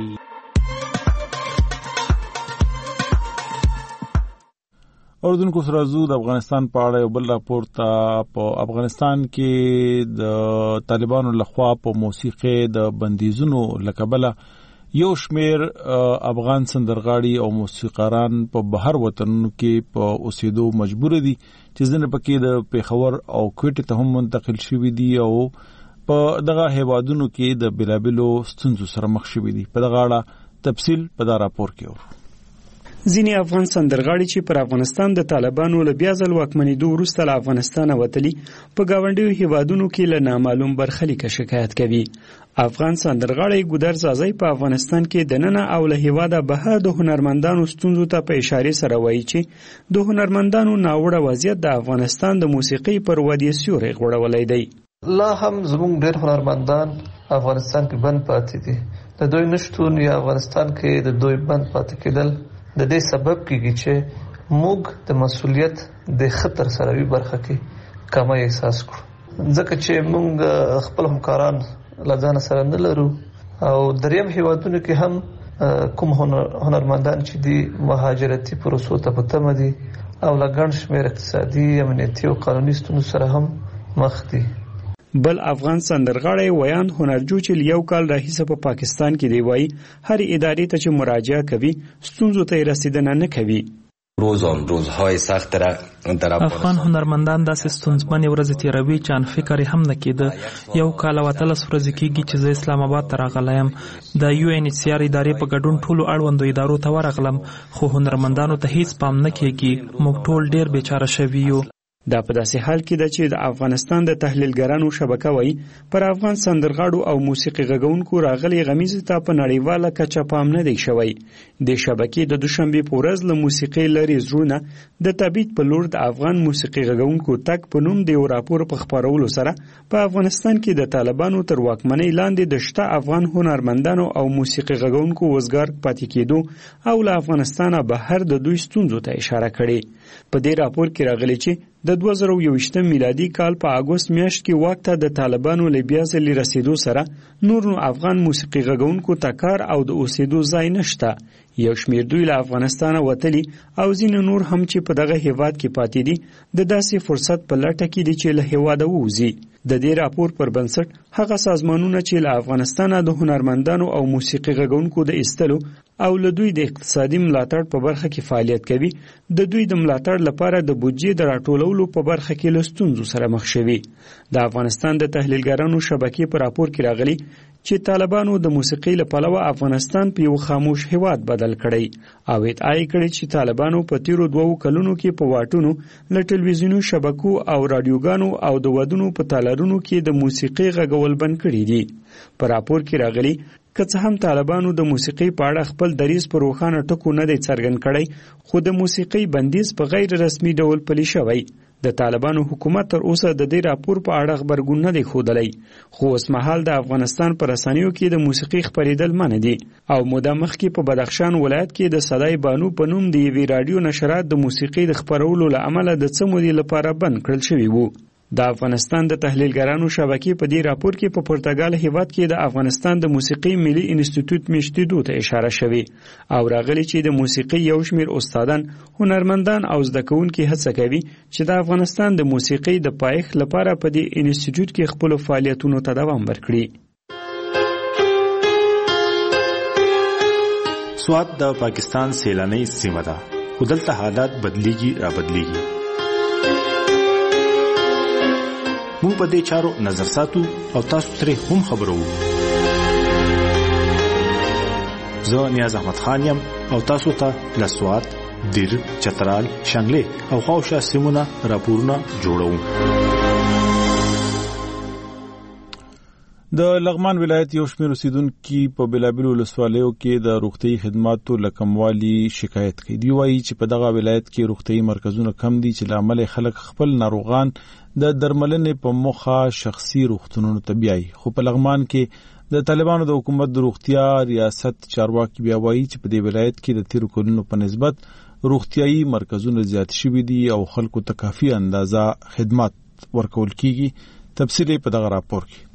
S1: اوردونکو سره زو د افغانستان په اړه یو بل راپور ته په افغانستان کې د طالبانو لخوا په موسیقي د بندیزونو لکبله یو شمیر افغان سندرغاړي او موسیقاران په بهر وطنونو کې په اوسېدو مجبور دي چې ځنه پکې د پیښور او کوټه ته هم منتقل شوي دي او په دغه هیوادونو کې د بلابلو ستونزو سره مخ شوي دي. په دغه اړه تفصیل په دا راپور کې اورو.
S15: ځینې افغان سندرغاړي چې پر افغانستان د طالبانو له بیا ځل واکمنېدو وروسته له افغانستانه وتلي په ګاونډیو هیوادونو کې له نامعلوم برخلیکه شکایت کوي. افغان سندرغاړي ګودر زازی په افغانستان کې د ننه او له هیواده بهر د هنرمندانو ستونزو ته په اشارې سره وایي چې د هنرمندانو ناوړه وضعیت د افغانستان د موسیقي پر ودې سیوری غوړولی دی.
S16: لا هم زموږ ډېر هنرمندان افغانستان کې بند پاتې دي. د دوی نشتون یا افغانستان کې د دوی بند پاتې کېدل د دې سبب کېږي چې موږ د مسؤلیت د خطر سره وی برخه کې کمه احساس کړو. ځکه چې موږ خپل همکاران لځان سره نه لرو او دریم هیوادونو کې هم کوم هنرمندان چې دي مهاجرتي پروسو ته په تمه دي او لګڼ شمېر اقتصادي امنیتي او قانوني ستونزو سره هم مخ دي.
S15: بل افغان سندرغاړی ویان هنرجو چې یو کال راهیسه په پاکستان کې دی وایي هر ادارې ته چې مراجعه کوي ستونزو ته رسیدنه نه کوي.
S4: روز آن روزهای سخت را در
S17: افغان هنرمندان داسې ستونزمنې ورځې تېروي چې ان فکر هم نه کېده. یو کال او اتلس ورځې کېږي چې زه اسلام آباد ته راغلی یم. د یو ان ایچ سی آر ادارې په ګډون ټولو اړوندو ادارو ته ورغلم، خو هنرمندانو ته هیڅ پام نه کېږي. موږ ټول ډېر بیچاره شوي یو.
S15: دا په داسې حال کې ده چې د افغانستان د تحلیلګرانو شبکه وایي پر افغان سندرغاړو او موسیقي غږونکو راغلي غمیزې ته په نړیواله کچه پام نه دی شوی. د شبکې د دوشنبې په ورځ له موسیقي لرې زړونه د تبعید په لور د افغان موسیقي غږونکو تګ په نوم د یو راپور په خپرولو سره په افغانستان کې د طالبانو تر واکمنۍ لاندې د شته افغان هنرمندانو او موسیقي غږونکو وزګار پاتې کېدو او له افغانستانه بهر د دوی ستونزو ته اشاره کړې. په دې راپور کې راغلي چې د دوه زره یوویشتم میلادي کال په اګوست میاشت کې واک ته د طالبانو له بیا ځلې رسیدو سره نور نو افغان موسیقي غږونکو ته کار او د اوسېدو ځای نشته. یو شمېر دوی له افغانستانه وتلي او ځینې نور هم چې په دغه هیواد کې پاتې دي د داسې فرصت په لټه کې دي چې له هیواده ووځي. د دې راپور پر بنسټ هغه سازمانونه چې له افغانستانه د هنرمندانو او موسیقي غږونکو د ایستلو او له دوی د اقتصادي ملاتړ په برخه کې فعالیت کوي د دوی د ملاتړ لپاره د بودجې د راټولولو په برخه کې له ستونزو سره مخ شوي. د افغانستان د تحلیلګرانو شبکې په راپور کې راغلي چې طالبانو د موسیقۍ له پلوه افغانستان په یو خاموش هیواد بدل کړی او ادعا یې کړې چې طالبانو په تیرو دوو کلونو کې په واټونو له ټلویزیوني شبکو او رادیوګانو او د ودونو په تالارونو کې د موسیقۍ غږول بند کړي دي. په راپور کې راغلي که څه هم طالبانو د موسیقۍ په اړه خپل دریځ په روښانه ټکو نه دی څرګند کړی، خو د موسیقۍ بندیز په غیر رسمي ډول پلی شوی. د طالبانو حکومت تر اوسه د دې راپور په اړه خبرګون نه دی ښودلی، خو اوسمهال د افغانستان په رسنیو کې د موسیقۍ خپرېدل منع دي او موده مخکې په بدخشان ولایت کې د صدای بانو په نوم د یوې راډیو نشرات د موسیقۍ د خپرولو له امله د څه مودې لپاره بند کړل شوي وو. د افغانستان د تحلیلګرانو شبکې په دې راپور کې په پرتګال هیواد کې د افغانستان د موسیقۍ ملي انسټیټیوټ میشتېدو ته اشاره شوې او راغلي چې د موسیقۍ یو شمېر استادان، هنرمندان او زده کوونکي هڅه کوي چې د افغانستان د موسیقۍ د پایښت لپاره په دې انسټیټیوټ کې خپلو فعالیتونو ته دوام ورکړي.
S18: سوات د پاکستان سیلانۍ سیمه ده، خو دلته حالات بدلیږي را بدلیږي. مونږ په دې چارو نظر ساتو او تاسو ترې هم خبرو. زه نیاز احمد خان یم او تاسو ته له سوات، دیر، چترال، شانګلې او خواوشا سیمونه راپورونه جوړوم.
S1: د لغمان ولایت یو شمېر اوسیدونکي په بېلابېلو ولسوالیو کې د روغتیايي خدماتو له کموالي شکایت کوي. دوی وایي چې په دغه ولایت کې روغتیايي مرکزونه کم دي چې له امله خلک خپل ناروغان د درملنې په موخه شخصي روغتونونو ته بیایي. خو په لغمان کې د طالبانو د حکومت د روغتیا ریاست چارواکي بیا وایي چې په دې ولایت کې د تیرو کلونو په نسبت روغتیايي مرکزونه زیات شوي دي او خلکو ته کافي اندازه خدمات ورکول کیږي. تفصیل په دغه راپور کې.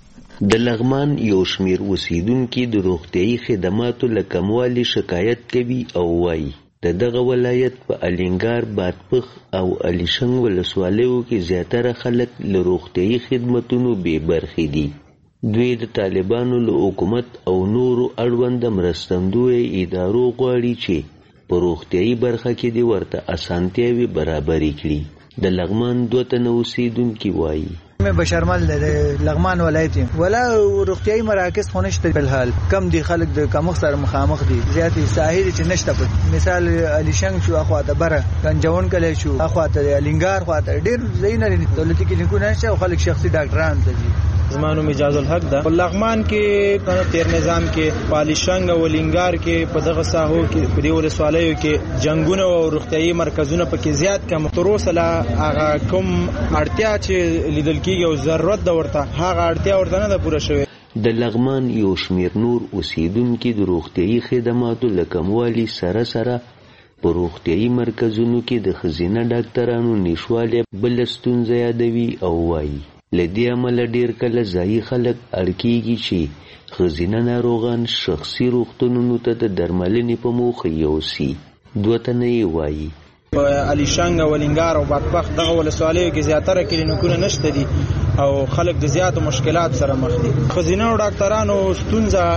S19: د لغمان یو شمیر اوسیدونکي د روغتیايي خدماتو له کموالي شکایت کوي او وایي د دغه ولایت په الینګار، بادپخ او الیشنګ ولسوالیو کې زیاتره خلک له روغتیايي خدمتونو بې برخې دي. دوی د طالبانو له حکومت او نورو اړوند مرستندوی ادارو غواړي چې په روغتیايي برخه کې دې ورته اسانتیاوې برابرې کړي. د لغمان دوه تنه اوسیدونکي وایي
S20: میں بشرمل لغمان ولایت یم ولا روغتیايي مراکز خو نشته په الحال، کم دي خلک د کمښت سره مخامخ دي، زیاتې ساحل چې نشته. په مثال الیشنګ شو، اخواته بره کنجون کلی شو، اخواته الینګار خواته ډیر ځایونه دي دولتي کلینیکونه نشته او خلک شخصي ډاکټران ته ځي.
S21: زمانو مجاز الحق ده لغمان کې تیر نظام کې پالیشنګ او لینګار کې په دغه ساحو کې په دې ولسوالیو کې جنگونه او روغتیايي مرکزونه پکې زیات کم تر اوسه لا هغه کوم اړتیا چې لیدل کېږي او ضرورت د ورته هغه اړتیا ورته نه ده پوره شوې.
S19: د لغمان یو شمیر نور اوسیدونکي د روغتیايي خدماتو له کموالي سره سره په روغتیايي مرکزونو کې د ښځینه ډاکټرانو نشتوالی بله ستونزه یادوي او وایي له دې امله ډېر کله ځایي خلک اړ کېږي چې ښځینه ناروغان شخصي روغتونونو ته د درملنې په موخه یوسي. دوه تنه یې وایي
S21: په الیشنګ او الینګار او بادپخ دغه ولسوالیو کې زیاتره کلینیکونه نشته دي او خلک د زیاتو مشکلات سره مخ دي. ښځینه ډاکټرانو ستونزه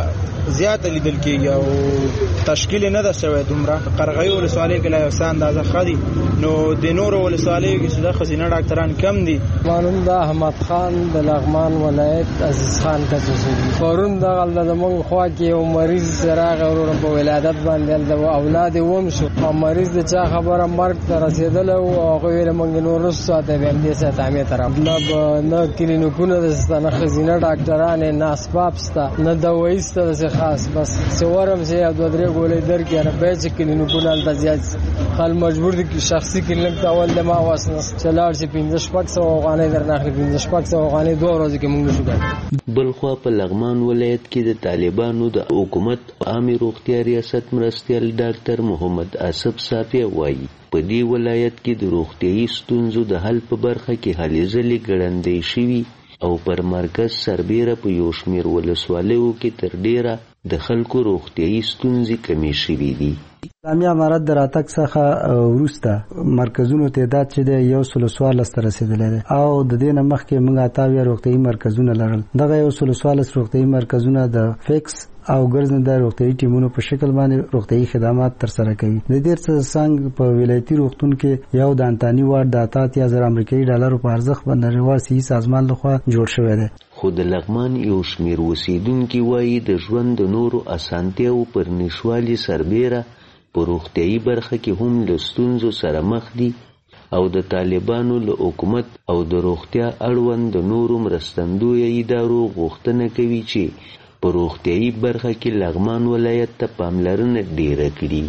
S21: زیات لیدل کیږي او تشکیل نه ده شوی دومره. قرغیو ولسوالۍ کې لا یو څه اندازه خدي، نو د نورو ولسوالیو کې چې د ښځینه ډاکټران کم دي.
S2: معلوم ده احمد خان د لغمان ولایت عزیز خان کڅوسي پرون د غل د مونږ خوا کې یو مریض راغی ورور په ولادت باندې د اولاد ووم شو او مریض د چا خبره مرګ ته رسیدل او هغه ویل مونږ نور ساته به دې سره تعمیر طرف نه نه کلینیکونه د ستنه خزینه ډاکټران نه اسباب ستا نه دوايي ستا د خاص بس سوارم سي د درې ګولې در کې نه به چې کلینیکونه د زیات خل مجبور دي چې شخصي کلینیک ته ول ما واسنه چلار چې پنځه شپږ سو غانې درناخلي پنځه شپږ سو غانې دوه ورځې کې مونږ شو.
S19: بلخوا په لغمان ولایت کې د طالبانو د حکومت عامه روغتیا ریاست مرستیال ډاکټر محمد اسف صافی وایي په دې ولایت کې د روغتیايي ستونزو د حل په برخه کې هلې ځلې ګړندۍ شوي او پر مرکز سربیره په یو شمېر ولسوالیو کې تر ډیره د خلکو روغتیايي ستونزې کمې شوي دي.
S3: اسلامي امارت د راتګ څخه وروسته مرکزونو تعداد چې د یو سل څوارلس ته رسیدلی دی او د دې نه مخکې موږ اتاویا روغتیايي مرکزونه لرل. دغه یو سل څوارلس روغتیايي مرکزونه د فیکس او ګرځنده روغتیايي ټیمونو په شکل باندې روغتیايي خدمات ترسره کوي. د دې څنګه په ولایتي روغتون کې یو د انتاني وارډ د اتیا زره امریکایي ډالرو په ارزښت باندې نړیوال صحي سازمان لخوا جوړ شوی دی.
S19: خو د لغمان یو شمېر اوسیدونکي وایي د ژوند د نورو اسانتیاو پر نشوالي سربیره په روغتیايي برخه کې هم له ستونزو سره مخ دي او د طالبانو له حکومت او د روغتیا اړوند د نورو مرستندویه ادارو غوښتنه کوي چې په روغتیايي برخه کې لغمان ولایت ته پاملرنه ډیره کړي.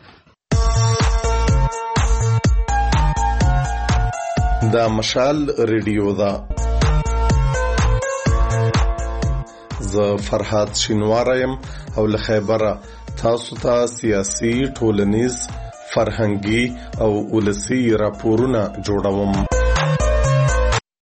S6: دا مشال ریډیو دا زه فرحات شینواره یم او له خیبره تاسو ته سیاسي، ټولنیز، فرهنګي او ولسي راپورونه جوړوم.